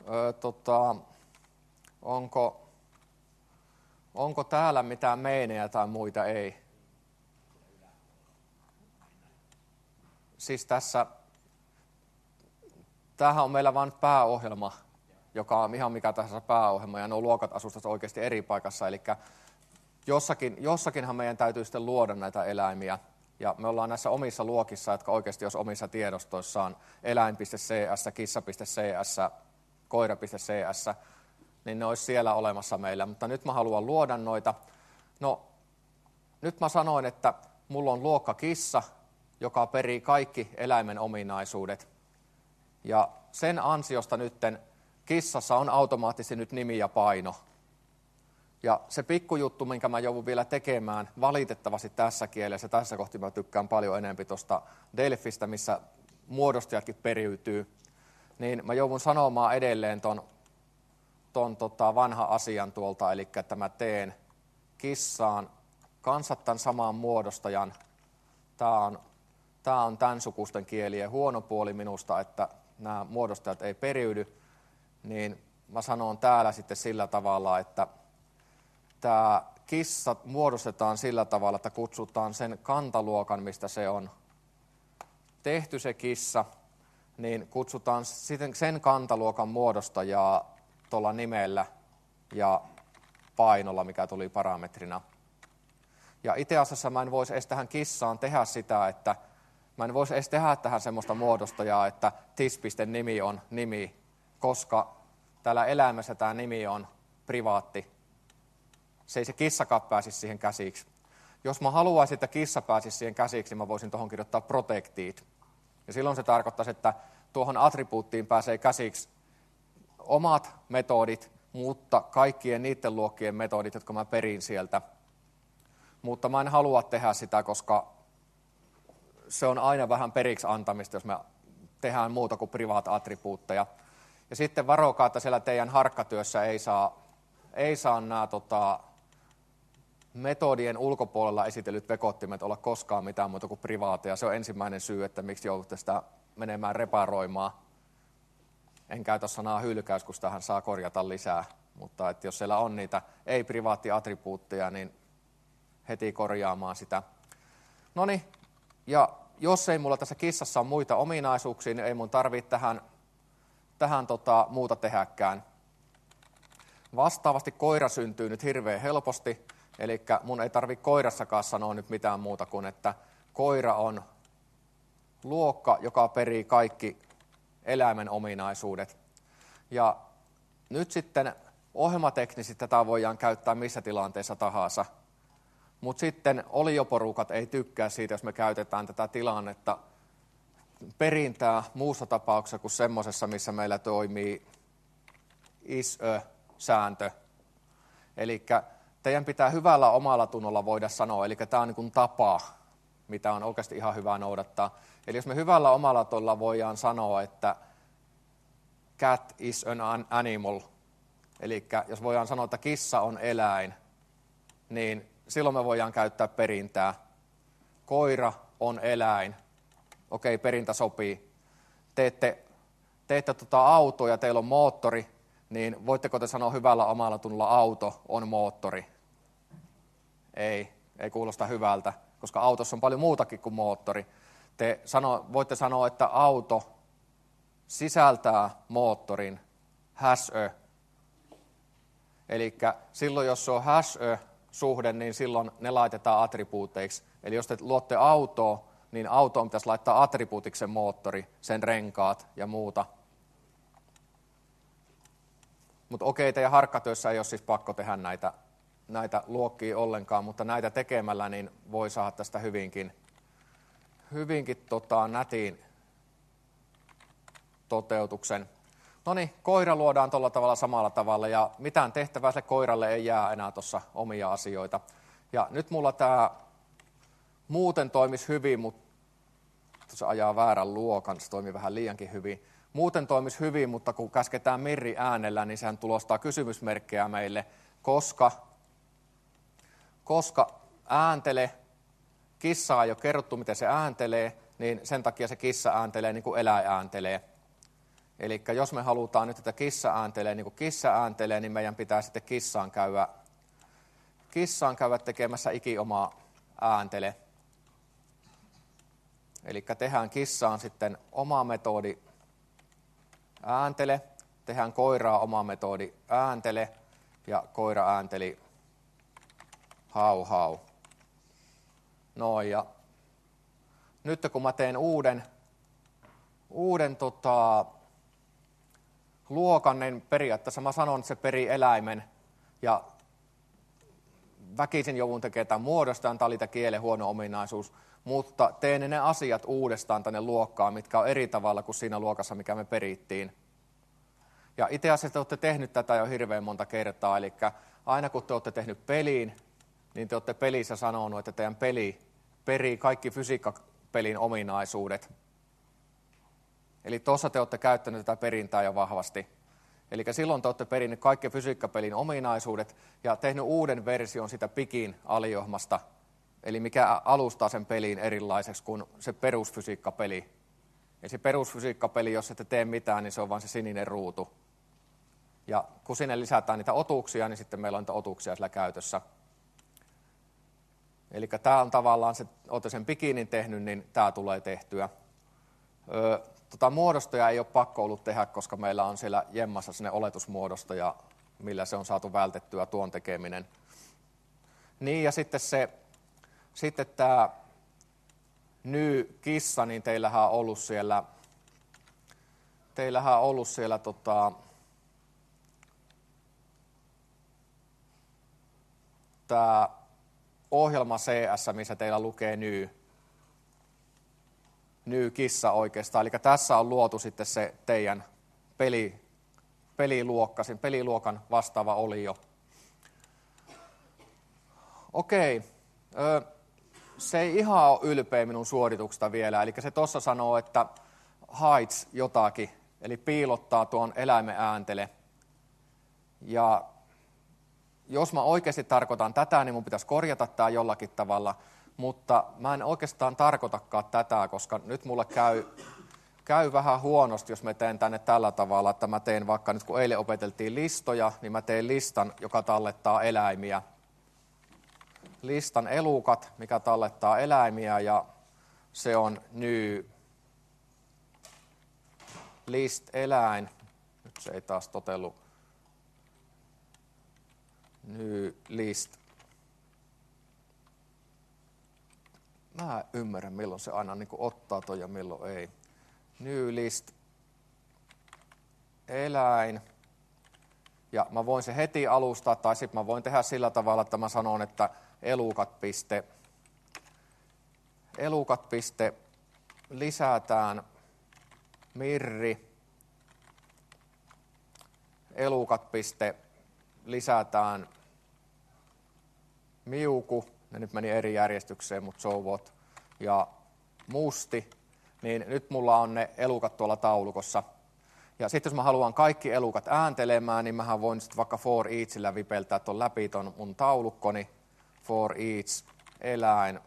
Öö, tota, onko, onko täällä mitään meinejä tai muita? Ei. Siis tässä, tämähän on meillä vain pääohjelma, joka on ihan mikä tahansa pääohjelma, ja nuo luokat asustavat oikeasti eri paikassa, eli jossakin, jossakinhan meidän täytyy sitten luoda näitä eläimiä, ja me ollaan näissä omissa luokissa, jotka oikeasti jos omissa tiedostoissaan eläin piste c s, kissa piste c s, koira piste c s, niin ne olisi siellä olemassa meillä, mutta nyt mä haluan luoda noita. No, nyt mä sanoin, että mulla on luokka kissa, joka perii kaikki eläimen ominaisuudet, ja sen ansiosta nytten kissassa on automaattisesti nyt nimi ja paino. Ja se pikkujuttu, minkä mä joudun vielä tekemään, valitettavasti tässä kielessä, tässä kohti mä tykkään paljon enemmän tuosta Delfistä, missä muodostajatkin periytyy, niin mä joudun sanomaan edelleen ton, ton tota vanha asian tuolta, eli että mä teen kissaan kanssa tämän saman muodostajan. Tää on, tää on tämän sukusten kielien huono puoli minusta, että nämä muodostajat ei periydy, niin mä sanon täällä sitten sillä tavalla, että tämä kissa muodostetaan sillä tavalla, että kutsutaan sen kantaluokan, mistä se on tehty se kissa, niin kutsutaan sen kantaluokan muodostajaa tuolla nimellä ja painolla, mikä tuli parametrina. Ja itse asiassa mä en voisi edes tähän kissaan tehdä sitä, että mä en voisi edes tehdä tähän semmoista muodostajaa, että tis.nimi on nimi, koska täällä eläimessä tämä nimi on privaatti. Se ei se kissakaan pääsisi siihen käsiksi. Jos mä haluaisin, että kissa pääsisi siihen käsiksi, mä voisin tuohon kirjoittaa protected. Ja silloin se tarkoittaisi, että tuohon attribuuttiin pääsee käsiksi omat metodit, mutta kaikkien niiden luokkien metodit, jotka mä perin sieltä. Mutta mä en halua tehdä sitä, koska se on aina vähän periksi antamista, jos me tehdään muuta kuin privaat-attribuutteja. Ja sitten varokaa, että siellä teidän harkkatyössä ei saa, ei saa nämä tota, metodien ulkopuolella esitellyt vekottimet olla koskaan mitään muuta kuin privaateja. Se on ensimmäinen syy, että miksi joudutte sitä menemään reparoimaan. En käytä sanaa hylkäys, kun sitähän saa korjata lisää. Mutta että jos siellä on niitä ei-privaattiattribuutteja, niin heti korjaamaan sitä. Noniin, ja jos ei mulla tässä kissassa ole muita ominaisuuksia, niin ei mun tarvitse tähän, tähän tota, muuta tehdäkään. Vastaavasti koira syntyy nyt hirveän helposti, eli mun ei tarvitse koirassakaan sanoa nyt mitään muuta kuin, että koira on luokka, joka perii kaikki eläimen ominaisuudet. Ja nyt sitten ohjelmateknisesti tätä voidaan käyttää missä tilanteessa tahansa. Mutta sitten olioporukat ei tykkää siitä, jos me käytetään tätä tilannetta perintää muussa tapauksessa kuin semmoisessa, missä meillä toimii is-ö-sääntö. Eli teidän pitää hyvällä omalla tunnolla voida sanoa, eli tämä on niin kuin tapa, mitä on oikeasti ihan hyvä noudattaa. Eli jos me hyvällä omalla tunnolla voidaan sanoa, että cat is an animal, eli jos voidaan sanoa, että kissa on eläin, niin silloin me voidaan käyttää perintää. Koira on eläin. Okei, perintä sopii. Teette, teette tota autoa ja teillä on moottori, niin voitteko te sanoa hyvällä omalla tunnolla auto on moottori? Ei, ei kuulosta hyvältä, koska autossa on paljon muutakin kuin moottori. Te sano, voitte sanoa, että auto sisältää moottorin, has a. Eli silloin, jos se on has a suhde, niin silloin ne laitetaan attribuuteiksi. Eli jos te luotte autoa, niin autoon pitäisi laittaa attribuutiksi sen moottori, sen renkaat ja muuta. Mutta okei, teidän harkkatyössä ei ole siis pakko tehdä näitä, näitä luokkia ollenkaan, mutta näitä tekemällä niin voi saada tästä hyvinkin, hyvinkin tota, nätin toteutuksen. No niin, koira luodaan tuolla tavalla samalla tavalla ja mitään tehtävää sille koiralle ei jää enää tuossa omia asioita. Ja nyt mulla tämä muuten toimisi hyvin, mutta se ajaa väärän luokan, se toimii vähän liiankin hyvin. Muuten toimisi hyvin, mutta kun käsketään Mirri äänellä, niin sehän tulostaa kysymysmerkkejä meille, koska, koska ääntele, kissaa ei ole kerrottu, miten se ääntelee, niin sen takia se kissa ääntelee niin kuin eläin ääntelee. Eli jos me halutaan nyt, että kissa ääntelee niin kuin kissa ääntelee, niin meidän pitää sitten kissaan käydä, kissaan käydä tekemässä ikiomaa ääntele. Eli tehdään kissaan sitten oma metodi ääntele, tehdään koiraa oma metodi ääntele ja koira äänteli hau hau. No ja nyt kun mä teen uuden, uuden tota, luokan, niin periaatteessa mä sanon, että se perii eläimen ja väkisin joudun tekemään tämän muodostaan, tämä oli tämä kielen huono ominaisuus, mutta teen ne asiat uudestaan tänne luokkaan, mitkä on eri tavalla kuin siinä luokassa, mikä me perittiin. Ja itse asiassa te olette tehnyt tätä jo hirveän monta kertaa, eli aina kun te olette tehnyt peliin, niin te olette pelissä sanonut, että teidän peli perii kaikki fysiikkapelin ominaisuudet. Eli tuossa te olette käyttäneet tätä perintää jo vahvasti. Eli silloin te olette perinneet kaikki fysiikkapelin ominaisuudet ja tehnyt uuden version sitä pikin aliohmasta, eli mikä alustaa sen peliin erilaiseksi kuin se perusfysiikkapeli. Ja se perusfysiikkapeli, jos ette tee mitään, niin se on vain se sininen ruutu. Ja kun sinne lisätään niitä otuksia, niin sitten meillä on niitä otuksia sillä käytössä. Eli tämä on tavallaan, se, olette sen bikinin tehnyt, niin tämä tulee tehtyä. Öö, tota muodostoja ei ole pakko ollut tehdä, koska meillä on siellä jemmassa sinne oletusmuodostoja, millä se on saatu vältettyä tuon tekeminen. Niin ja sitten se, sitten tämä ny-kissa, niin teillähän on ollut siellä, teillähän on ollut siellä tota, tämä ohjelma C S, missä teillä lukee ny, ny-kissa oikeastaan. Eli tässä on luotu sitten se teidän peli, peliluokka, sen peliluokan vastaava olio. Okei, se ei ihan ole ylpeä minun suorituksesta vielä. Eli se tuossa sanoo, että hides jotakin, eli piilottaa tuon eläimen ääntele. Ja jos mä oikeasti tarkoitan tätä, niin mun pitäisi korjata tämä jollakin tavalla, mutta mä en oikeastaan tarkoitakaan tätä, koska nyt mulle käy, käy vähän huonosti, jos mä teen tänne tällä tavalla, että mä teen vaikka nyt kun eilen opeteltiin listoja, niin mä teen listan, joka tallettaa eläimiä. Listan elukat, mikä tallettaa eläimiä ja se on new list eläin. Nyt se ei taas totellu. New list. Mä ymmärrän, milloin se aina niin kuin ottaa toi ja milloin ei. New list eläin. Ja mä voin se heti alustaa, tai sitten mä voin tehdä sillä tavalla, että mä sanon, että elukat piste, elukat piste lisätään mirri, elukat piste lisätään miuku, ne nyt meni eri järjestykseen, mutta so what, ja musti, niin nyt mulla on ne elukat tuolla taulukossa. Ja sitten jos mä haluan kaikki elukat ääntelemään, niin mähän voin sitten vaikka for eachillä vipeltää ton läpi ton mun taulukkoni, for each eläin,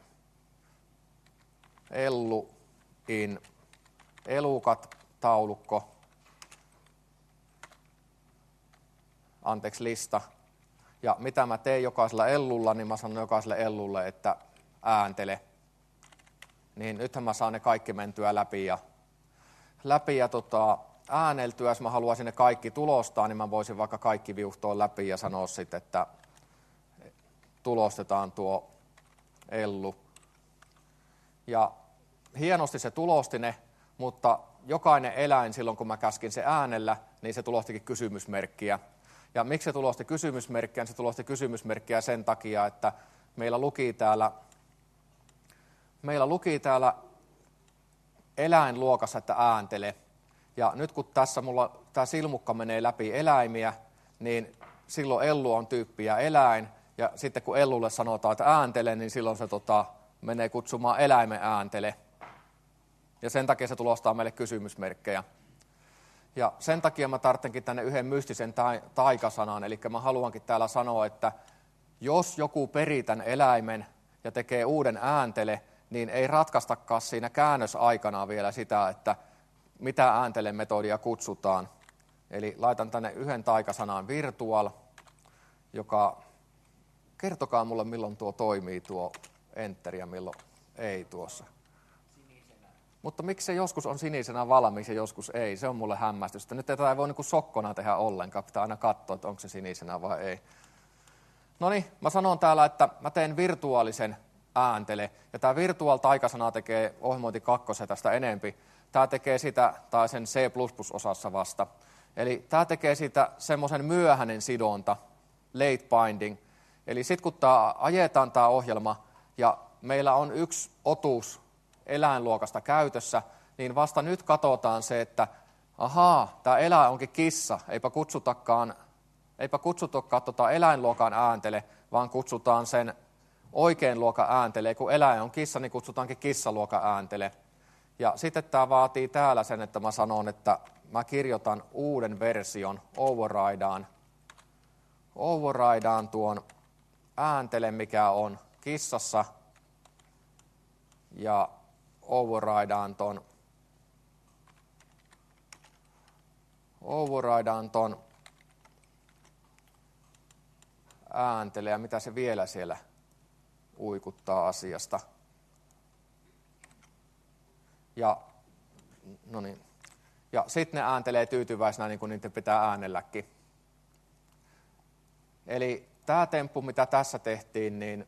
ellu in, elukat, taulukko, anteeksi lista. Ja mitä mä teen jokaisella ellulla, niin mä sanon jokaiselle ellulle, että ääntele. Niin nythän mä saan ne kaikki mentyä läpi ja, läpi ja tota, ääneltyä. Jos mä haluaisin ne kaikki tulostaa, niin mä voisin vaikka kaikki viuhtoa läpi ja sanoa sitten, että tulostetaan tuo ellu. Ja hienosti se tulosti ne, mutta jokainen eläin silloin, kun mä käskin se äänellä, niin se tulostikin kysymysmerkkiä. Ja miksi se tulosti kysymysmerkkiä? Se tulosti kysymysmerkkiä sen takia, että meillä luki täällä, meillä luki täällä eläinluokassa, että ääntele. Ja nyt kun tässä mulla tämä silmukka menee läpi eläimiä, niin silloin ellu on tyyppiä eläin. Ja sitten kun ellulle sanotaan, että ääntele, niin silloin se tota, menee kutsumaan eläimen ääntele. Ja sen takia se tulostaa meille kysymysmerkkejä. Ja sen takia mä tarvitsenkin tänne yhden mystisen taikasanan, eli mä haluankin täällä sanoa, että jos joku perii tämän eläimen ja tekee uuden ääntele, niin ei ratkaistakaan siinä käännösaikanaan vielä sitä, että mitä ääntelemetodia kutsutaan. Eli laitan tänne yhden taikasanan virtual, joka, kertokaa mulle milloin tuo toimii tuo enter ja milloin ei tuossa. Sinisenä. Mutta miksi se joskus on sinisenä valmiiksi ja joskus ei, se on mulle hämmästystä. Nyt tätä ei voi niin sokkona tehdä ollenkaan, pitää aina katsoa, että onko se sinisenä vai ei. No niin, mä sanon täällä, että mä teen virtuaalisen ääntele, ja tämä virtual taikasana tekee ohjelmointi kakkosen tästä enempi. Tämä tekee sitä, tai sen C plus plus-osassa vasta. Eli tämä tekee sitä semmoisen myöhäinen sidonta, late binding. Eli sitten kun tämä ajetaan tämä ohjelma, ja meillä on yksi otus eläinluokasta käytössä, niin vasta nyt katsotaan se, että ahaa, tämä eläin onkin kissa, eipä kutsutakaan, eipä kutsutakaan tota eläinluokan ääntele, vaan kutsutaan sen oikein luokan ääntele. Kun eläin on kissa, niin kutsutaankin kissaluokan ääntele. Ja sitten tämä vaatii täällä sen, että mä sanon, että mä kirjoitan uuden version, overridaan, overridaan tuon ääntele, mikä on kissassa, ja overridaan ton, overridaan ton ääntele, ja mitä se vielä siellä uikuttaa asiasta. Ja, no niin. Ja sitten ne ääntelee tyytyväisenä, niin kuin niiden pitää äänelläkin. Eli tämä temppu, mitä tässä tehtiin, niin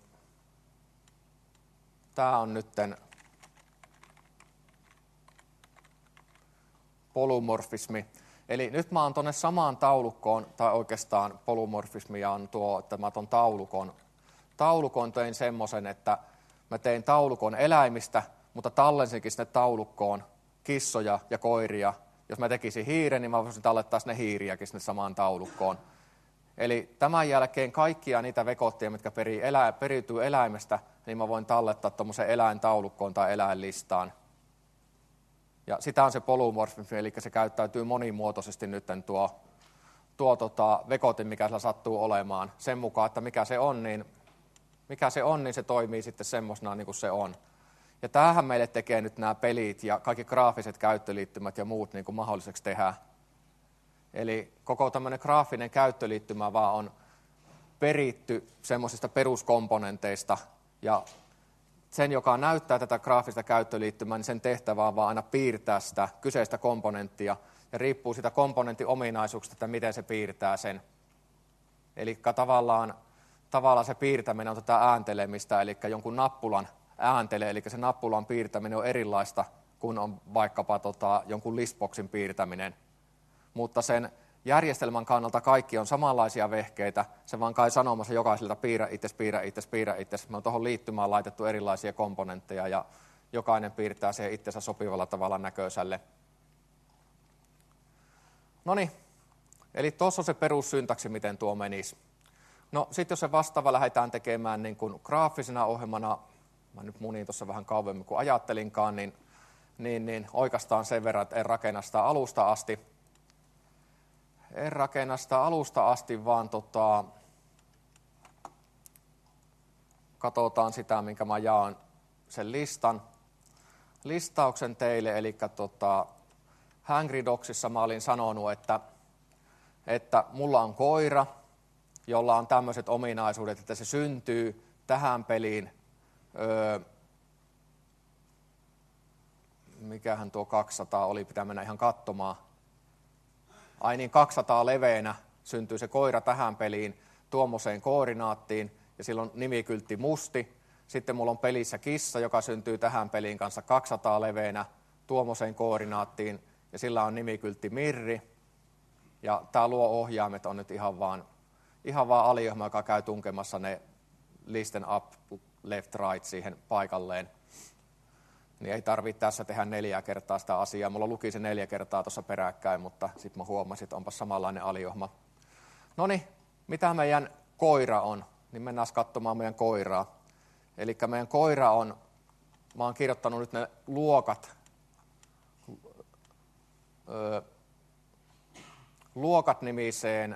tämä on nytten polymorfismi. Eli nyt mä oon tuonne samaan taulukkoon, tai oikeastaan polymorfismia on tuo, että mä tuon taulukon. Taulukon tein semmoisen, että mä tein taulukon eläimistä, mutta tallensinkin sinne taulukkoon kissoja ja koiria. Jos mä tekisin hiiren, niin mä voisin tallettaa sinne hiiriäkin sinne samaan taulukkoon. Eli tämän jälkeen kaikkia niitä vekotteja, mitkä perii elä, periytyy eläimestä, niin mä voin tallettaa tuommoisen eläintaulukkoon tai eläinlistaan. Ja sitä on se polymorfismi, eli se käyttäytyy monimuotoisesti nyt tuo, tuo tota, vekotin, mikä sillä sattuu olemaan. Sen mukaan, että mikä se on, niin, mikä se, on, niin se toimii sitten semmoisena niin kuin se on. Ja tämähän meille tekee nyt nämä pelit ja kaikki graafiset käyttöliittymät ja muut niin kuin mahdolliseksi tehdä. Eli koko tämmöinen graafinen käyttöliittymä vaan on peritty semmoisista peruskomponenteista, ja sen, joka näyttää tätä graafista käyttöliittymää, niin sen tehtävä on vaan aina piirtää sitä kyseistä komponenttia, ja riippuu siitä komponentin ominaisuuksista, että miten se piirtää sen. Eli tavallaan, tavallaan se piirtäminen on tätä ääntelemistä, eli jonkun nappulan ääntele, eli se nappulan piirtäminen on erilaista kuin on vaikkapa tota, jonkun listboxin piirtäminen. Mutta sen järjestelmän kannalta kaikki on samanlaisia vehkeitä, se vaan kai sanomassa jokaiselta piirrä itses, piirrä itses, piirrä itses. Me on tuohon liittymään laitettu erilaisia komponentteja ja jokainen piirtää se itsensä sopivalla tavalla näköiselle. Noniin, eli tuossa on se perussyntaksi, miten tuo menisi. No sitten jos se vastaava lähdetään tekemään niin kuin graafisena ohjelmana, mä nyt munin tuossa vähän kauemmin kuin ajattelinkaan, niin, niin, niin oikeastaan sen verran, että en rakenna sitä alusta asti. En rakenna sitä alusta asti, vaan tota, katsotaan sitä, minkä mä jaan sen listan. Listauksen teille, eli tota, Hangry Dogsissa mä olin sanonut, että, että mulla on koira, jolla on tämmöiset ominaisuudet, että se syntyy tähän peliin. Öö, mikähän tuo kaksisataa oli, pitää mennä ihan katsomaan. Ai niin, kaksisataa leveänä syntyy se koira tähän peliin tuommoiseen koordinaattiin, ja silloin nimikyltti musti. Sitten mulla on pelissä kissa, joka syntyy tähän peliin kanssa kaksisataa leveänä tuommoiseen koordinaattiin, ja sillä on nimikyltti mirri. Ja tämä luo ohjaimet on nyt ihan vaan, ihan vaan aliohjelma, joka käy tunkemassa ne listen up, left, right siihen paikalleen. Niin ei tarvitse tässä tehdä neljä kertaa sitä asiaa. Mulla luki se neljä kertaa tuossa peräkkäin, mutta sitten mä huomasin, että onpa samanlainen aliohjelma. No niin, mitä meidän koira on? Niin mennään katsomaan meidän koiraa. Eli meidän koira on, mä oon kirjoittanut nyt ne luokat, öö, luokat nimiseen,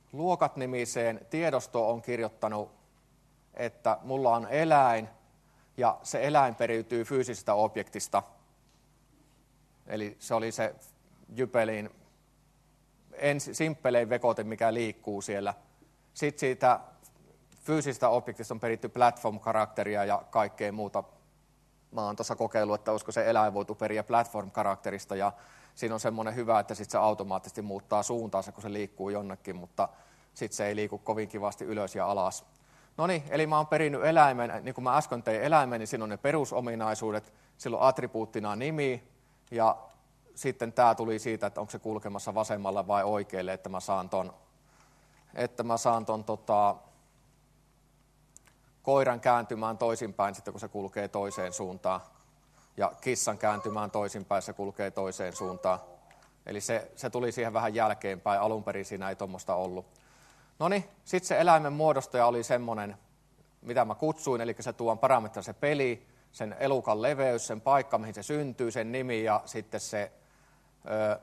luokat nimiseen tiedostoon on kirjoittanut, että mulla on eläin, ja se eläin periytyy fyysisestä objektista. Eli se oli se Jypelin ensi, simppelein vekote, mikä liikkuu siellä. Sitten siitä fyysisestä objektista on peritty platform-karakteria ja kaikkea muuta. Mä oon tuossa kokeillut, että olisiko se eläin voitu periä platform-karakterista, ja siinä on semmoinen hyvä, että sit se automaattisesti muuttaa suuntaansa, kun se liikkuu jonnekin, mutta sitten se ei liiku kovin kivasti ylös ja alas. No niin, eli mä oon perinnyt eläimen, niin kuin mä äsken tein eläimen, niin siinä on ne perusominaisuudet, silloin attribuuttina nimi, ja sitten tämä tuli siitä, että onko se kulkemassa vasemmalla vai oikealle, että mä saan ton, että mä saan ton tota, koiran kääntymään toisinpäin sitten, kun se kulkee toiseen suuntaan. Ja kissan kääntymään toisinpäin, se kulkee toiseen suuntaan. Eli se, se tuli siihen vähän jälkeenpäin, alun perin siinä ei tuommoista ollut. No niin, sitten se eläimen muodostaja oli semmoinen, mitä mä kutsuin, eli se tuon parametrin se peli, sen elukan leveys, sen paikka, mihin se syntyy, sen nimi ja sitten se ö,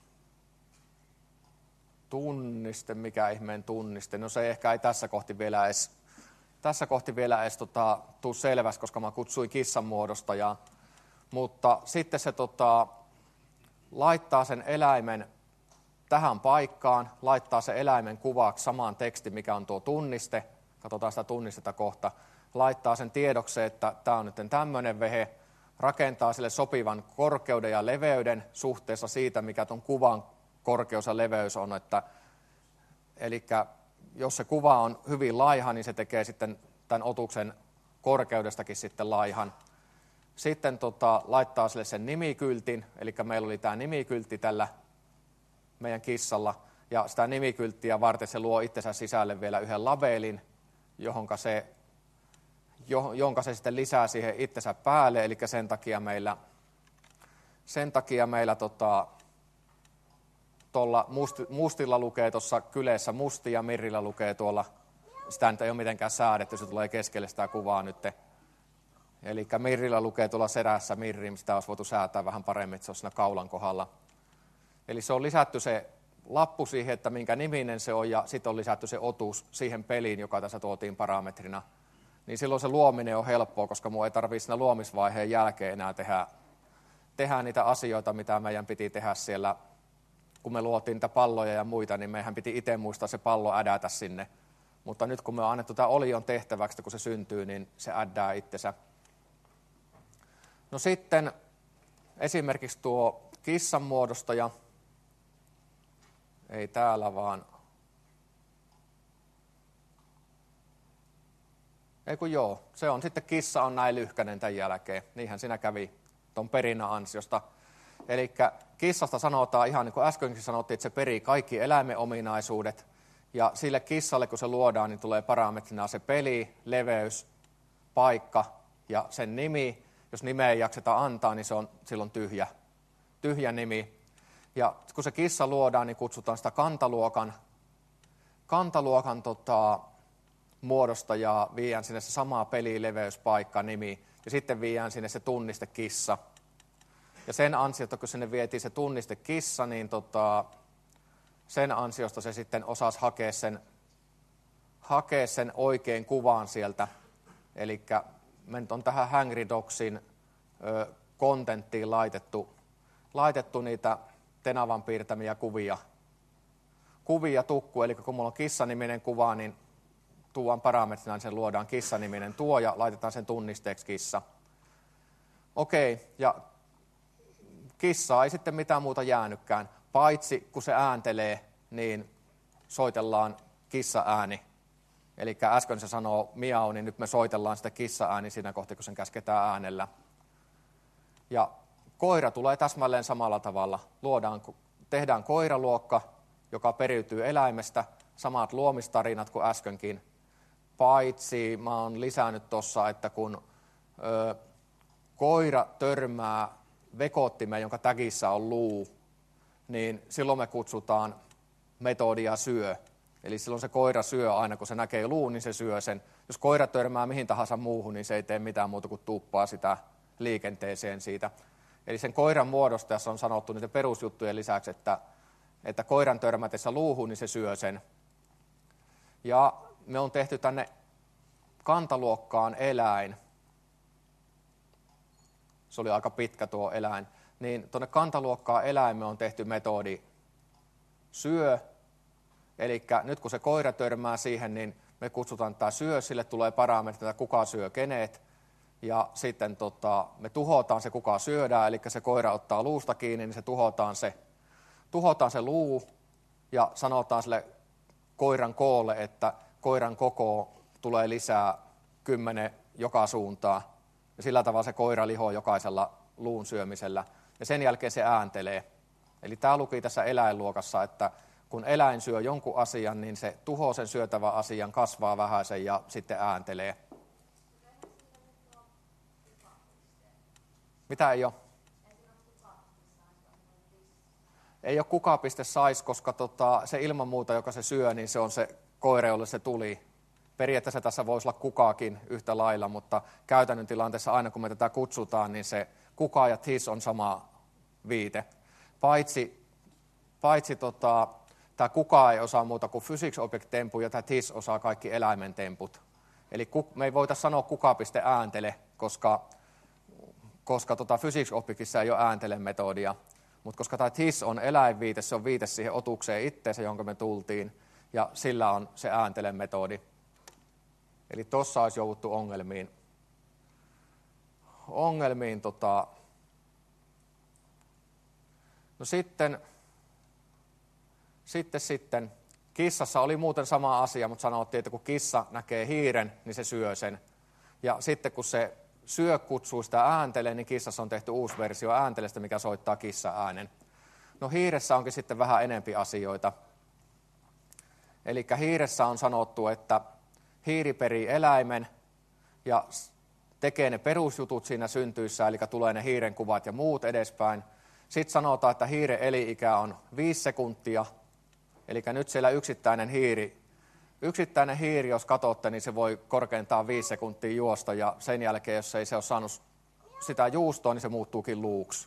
tunniste, mikä ihmeen tunniste. No se ehkä ei tässä kohti vielä edes, tässä kohti vielä edes tota, tuu selväksi, koska mä kutsuin kissan muodostajaa. Mutta sitten se tota, laittaa sen eläimen tähän paikkaan, laittaa se eläimen kuvaksi samaan tekstiin, mikä on tuo tunniste, katsotaan sitä tunnistetta kohta, laittaa sen tiedokseen, että tämä on nyt tämmöinen vehe, rakentaa sille sopivan korkeuden ja leveyden suhteessa siitä, mikä tuon kuvan korkeus ja leveys on. Että, eli jos se kuva on hyvin laiha, niin se tekee sitten tämän otuksen korkeudestakin sitten laihan. Sitten tota, laittaa sille sen nimikyltin, eli meillä oli tämä nimikyltti tällä meidän kissalla, ja sitä nimikylttiä varten se luo itsensä sisälle vielä yhden labelin, johonka se, jonka se sitten lisää siihen itsensä päälle, eli sen takia meillä, sen takia meillä tota, tuolla musti, mustilla lukee tuossa kyleessä musti ja mirrillä lukee tuolla, sitä nyt ei ole mitenkään säädetty, se tulee keskelle sitä kuvaa nyt. Eli mirrillä lukee tuolla serässä mirri, sitä olisi voitu säätää vähän paremmin, että se on siinä kaulan kohdalla. Eli se on lisätty se lappu siihen, että minkä niminen se on, ja sitten on lisätty se otus siihen peliin, joka tässä tuotiin parametrina. Niin silloin se luominen on helppoa, koska minun ei tarvitse siinä luomisvaiheen jälkeen enää tehdä, tehdä niitä asioita, mitä meidän piti tehdä siellä. Kun me luotiin niitä palloja ja muita, niin meidän piti itse muistaa se pallo ädätä sinne. Mutta nyt kun me on annettu tämä olion tehtäväksi, kun se syntyy, niin se äddää itsensä. No sitten esimerkiksi tuo kissan muodostaja, ei täällä vaan, ei kun joo, se on sitten kissa on näin lyhkäinen tämän jälkeen, niinhän siinä kävi tuon perinnän ansiosta. Eli kissasta sanotaan ihan niin kuin äskenkin sanottiin, että se perii kaikki eläimen ominaisuudet, ja sille kissalle kun se luodaan, niin tulee parametrina se peli, leveys, paikka ja sen nimi. Jos nimeä ei jakseta antaa, niin se on silloin tyhjä, tyhjä nimi. Ja kun se kissa luodaan, niin kutsutaan sitä kantaluokan, kantaluokan tota, muodostajaa, viiään sinne se sama peli, leveys, paikka, nimi, ja sitten viiään sinne se tunniste kissa. Ja sen ansiosta, kun sinne vietiin se tunniste kissa, niin tota, sen ansiosta se sitten osasi hakea sen, hakea sen oikein kuvan sieltä. Eli me nyt on tähän Hangry Dogsin ö, kontenttiin laitettu, laitettu niitä Tenavan piirtämiä kuvia. Kuvia tukku, eli kun mulla on kissaniminen kuva, niin tuon parametrina sen luodaan kissaniminen tuo ja laitetaan sen tunnisteeksi kissa. Okei, ja kissaa ei sitten mitään muuta jäänytkään, paitsi kun se ääntelee, niin soitellaan kissa-ääni. Eli äsken se sanoo miau, niin nyt me soitellaan sitä kissa-ääni siinä kohtaa, kun sen käsketään äänellä. Ja koira tulee täsmälleen samalla tavalla. Luodaan, tehdään koiraluokka, joka periytyy eläimestä, samat luomistarinat kuin äskenkin. Paitsi mä oon lisännyt tuossa, että kun ö, koira törmää vekottimeen, jonka tagissa on luu, niin silloin me kutsutaan metodia syö. Eli silloin se koira syö aina, kun se näkee luun, niin se syö sen. Jos koira törmää mihin tahansa muuhun, niin se ei tee mitään muuta kuin tuppaa sitä liikenteeseen siitä. Eli sen koiran muodostajassa on sanottu niiden perusjuttujen lisäksi, että, että koiran törmätessä luuhun, niin se syö sen. Ja me on tehty tänne kantaluokkaan eläin. se oli aika pitkä tuo eläin, niin tuonne kantaluokkaan eläimeen on tehty metodi syö, eli nyt kun se koira törmää siihen, niin me kutsutaan tämä syö, sille tulee parametrit, että kuka syö kenet, ja sitten tota, me tuhotaan se, kuka syödään, eli se koira ottaa luusta kiinni, niin se tuhotaan se, tuhotaan se luu, ja sanotaan sille koiran koolle, että koiran koko tulee lisää kymmenen joka suuntaan, ja sillä tavalla se koira lihoo jokaisella luun syömisellä, ja sen jälkeen se ääntelee. Eli tämä luki tässä eläinluokassa, että kun eläin syö jonkun asian, niin se tuhoaa sen syötävän asian, kasvaa vähäisen ja sitten ääntelee. Mitä ei ole? Ei ole kukapiste sais, koska tota, se ilman muuta, joka se syö, niin se on se koira, jolle se tuli. Periaatteessa tässä voisi olla kukaakin yhtä lailla, mutta käytännön tilanteessa aina kun me tätä kutsutaan, niin se kuka ja his on sama viite. Paitsi, paitsi tota, tämä kuka ei osaa muuta kuin physics object tempu ja tämä his osaa kaikki eläimen temput. Eli me ei voita sanoa kukapiste ääntele, koska, koska tota physics objectissa ei ole ääntele-metodia. Mutta koska tämä his on eläinviite, se on viite siihen otukseen itteensä, jonka me tultiin, ja sillä on se ääntele-metodi. Eli tuossa olisi jouduttu ongelmiin. Ongelmiin tota... No sitten, sitten, sitten, kissassa oli muuten sama asia, mutta sanottiin, että kun kissa näkee hiiren, niin se syö sen. Ja sitten kun se syö kutsuu sitä ääntelee, niin kissassa on tehty uusi versio ääntelestä, mikä soittaa kissa-äänen. No hiiressä onkin sitten vähän enempi asioita. Eli hiiressä on sanottu, että hiiri perii eläimen ja tekee ne perusjutut siinä syntyissä, eli tulee ne hiiren kuvat ja muut edespäin. Sitten sanotaan, että hiiren eli-ikä on viisi sekuntia, eli nyt siellä yksittäinen hiiri, yksittäinen hiiri, jos katsotte, niin se voi korkeintaan viisi sekuntia juosta, ja sen jälkeen, jos ei se ole saanut sitä juustoa, niin se muuttuukin luuksi.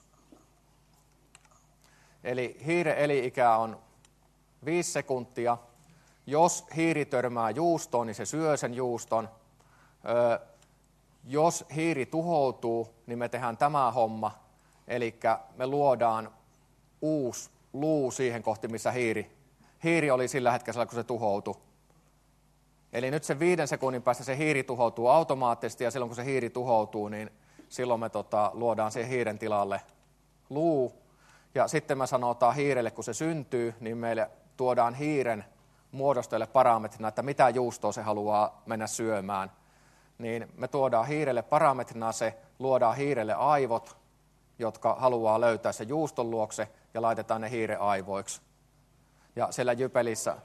Eli hiiren eli-ikä on viisi sekuntia. Jos hiiri törmää juustoon, niin se syö sen juuston. Öö, jos hiiri tuhoutuu, niin me tehdään tämä homma. Eli me luodaan uusi luu siihen kohti, missä hiiri, hiiri oli sillä hetkellä, kun se tuhoutui. Eli nyt se viiden sekunnin päästä se hiiri tuhoutuu automaattisesti, ja silloin kun se hiiri tuhoutuu, niin silloin me tota, luodaan siihen hiiren tilalle luu. Ja sitten me sanotaan hiirelle, kun se syntyy, niin meille tuodaan hiiren muodostajille parametrina, että mitä juustoa se haluaa mennä syömään. Niin me tuodaan hiirelle parametrina se, luodaan hiirelle aivot, jotka haluaa löytää se juuston luokse, ja laitetaan ne hiiren aivoiksi. Ja siellä jypelissä,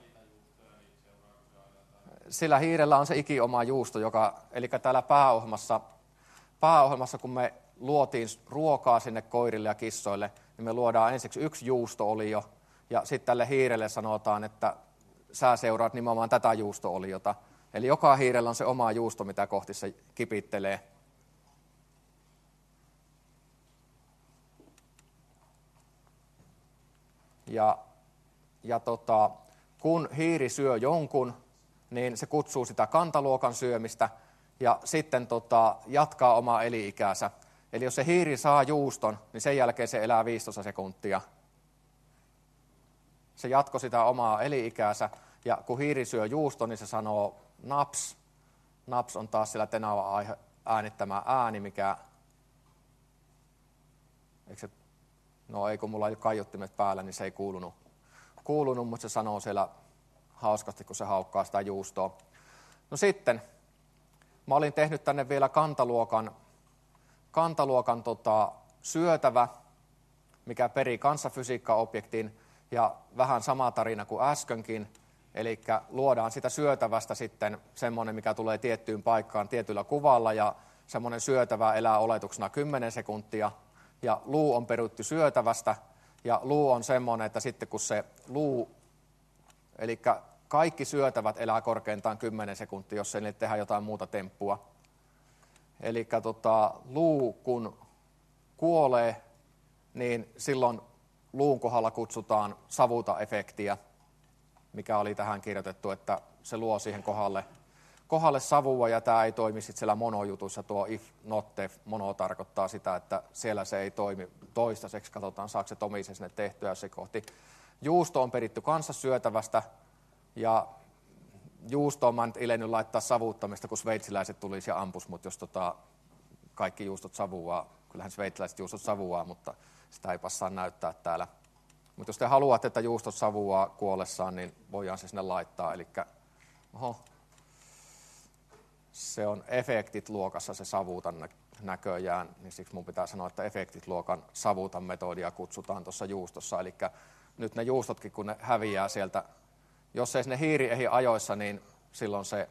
sillä hiirellä on se ikioma juusto, joka, eli täällä pääohjelmassa, pääohjelmassa, kun me luotiin ruokaa sinne koirille ja kissoille, niin me luodaan ensiksi yksi juusto-olio, ja sitten tälle hiirelle sanotaan, että sä seuraat nimenomaan tätä juusto-oliota. Eli joka hiirellä on se oma juusto, mitä kohti se kipittelee. Ja, ja tota, kun hiiri syö jonkun, niin se kutsuu sitä kantaluokan syömistä ja sitten tota, jatkaa omaa eli-ikäänsä. Eli jos se hiiri saa juuston, niin sen jälkeen se elää viisitoista sekuntia. Se jatkoi sitä omaa eli-ikäänsä, ja kun hiiri syö juuston, niin se sanoo naps. Naps on taas sillä tenava äänittämä ääni, mikä... Eikö se... No ei, kun mulla ei ole kaiuttimet päällä, niin se ei kuulunut, kuulunut, mutta se sanoo siellä hauskasti, kun se haukkaa sitä juustoa. No sitten, mä olin tehnyt tänne vielä kantaluokan, kantaluokan tota, syötävä, mikä perii kanssafysiikkaobjektin, ja vähän sama tarina kuin äskenkin, eli luodaan sitä syötävästä sitten semmoinen, mikä tulee tiettyyn paikkaan tietyllä kuvalla, ja semmoinen syötävä elää oletuksena kymmenen sekuntia, ja luu on peruttu syötävästä, ja luu on semmoinen, että sitten kun se luu, eli kaikki syötävät elää korkeintaan kymmenen sekuntia, jos ei niille tehdä jotain muuta temppua. Eli tota, luu kun kuolee, niin silloin luun kohdalla kutsutaan savuta-efektiä, mikä oli tähän kirjoitettu, että se luo siihen kohdalle, kohdalle savua ja tämä ei toimi sitten siellä monojutuissa. Tuo if not def mono tarkoittaa sitä, että siellä se ei toimi toistaiseksi. Katsotaan, saako se tomisen sinne tehtyä, jos se kohti. Juusto on peritty kanssa syötävästä ja juustoon mä en ilennyt laittaa savuuttamista, kun sveitsiläiset tulisi ja ampus, mutta jos tota, kaikki juustot savuaa, kyllähän sveitsiläiset juustot savuaa, mutta sitä ei passaa näyttää täällä. Mutta jos te haluatte, että juustot savuaa kuollessaan, niin voidaan se sinne laittaa. Elikkä, oho, se on efektit luokassa se savuutan näköjään, niin siksi mun pitää sanoa, että efektit luokan savuutan metodia kutsutaan tuossa juustossa. Eli nyt ne juustotkin, kun ne häviää sieltä, jos ei sinne hiiri ehdi ajoissa, niin silloin se,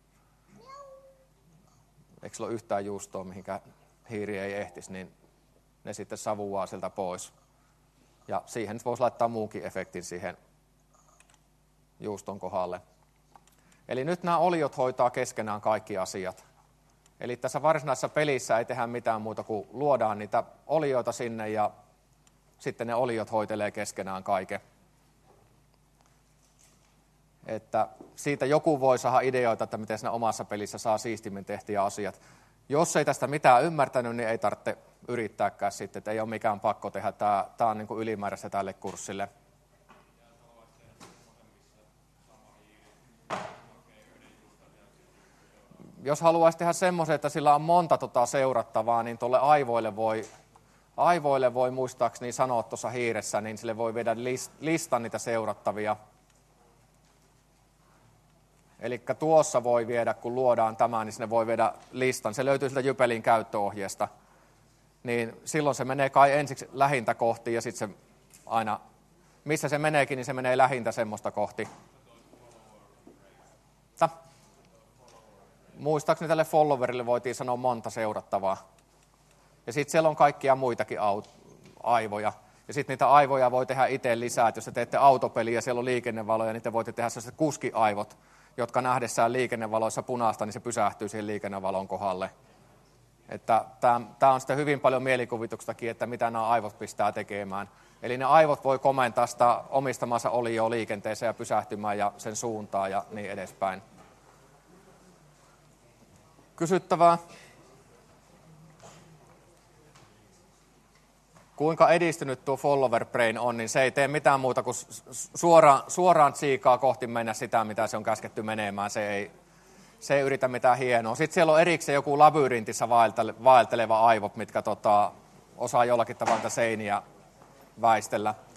eikö sillä ole yhtään juustoa, mihinkä hiiri ei ehtisi, niin ne sitten savuaa sieltä pois. Ja siihen nyt voisi laittaa muunkin efektin siihen juuston kohdalle. Eli nyt nämä oliot hoitaa keskenään kaikki asiat. Eli tässä varsinaisessa pelissä ei tehdä mitään muuta kuin luodaan niitä olioita sinne ja sitten ne oliot hoitelee keskenään kaiken. Että siitä joku voi saada ideoita, että miten siinä omassa pelissä saa siistimmin tehtyjä asiat. Jos ei tästä mitään ymmärtänyt, niin ei tarvitse yrittääkään sitten, että ei ole mikään pakko tehdä. Tämä, tämä on niin kuin ylimääräistä tälle kurssille. Jos haluaisi tehdä semmoisen, että sillä on monta tota seurattavaa, niin tuolle aivoille voi, aivoille voi muistaakseni sanoa tuossa hiiressä, niin sille voi viedä list, listan niitä seurattavia. Eli tuossa voi viedä, kun luodaan tämä, niin sinne voi viedä listan. Se löytyy siltä Jypelin käyttöohjeesta. Niin silloin se menee kai ensiksi lähintä kohti ja sitten se aina, missä se meneekin, niin se menee lähintä semmoista kohti. Tää. Muistaakseni tälle followerille voitiin sanoa monta seurattavaa. Ja sitten siellä on kaikkia muitakin aivoja. Ja sitten niitä aivoja voi tehdä itse lisää. Että jos te teette autopeliä ja siellä on liikennevaloja, niin te voitte tehdä sellaiset kuskiaivot, jotka nähdessään liikennevaloissa punaista, niin se pysähtyy siihen liikennevalon kohdalle. Että tämä on sitten hyvin paljon mielikuvituksestakin, että mitä nämä aivot pistää tekemään. Eli ne aivot voi komentaa sitä omistamansa olioa liikenteeseen ja pysähtymään ja sen suuntaan ja niin edespäin. Kysyttävää. Kuinka edistynyt tuo follower brain on, niin se ei tee mitään muuta kuin suoraan, suoraan tsiikaa kohti mennä sitä, mitä se on käsketty menemään. Se ei, se ei yritä mitään hienoa. Sitten siellä on erikseen joku labyrintissä vaelteleva aivot, mitkä tota, osaa jollakin tavalla seiniä väistellä.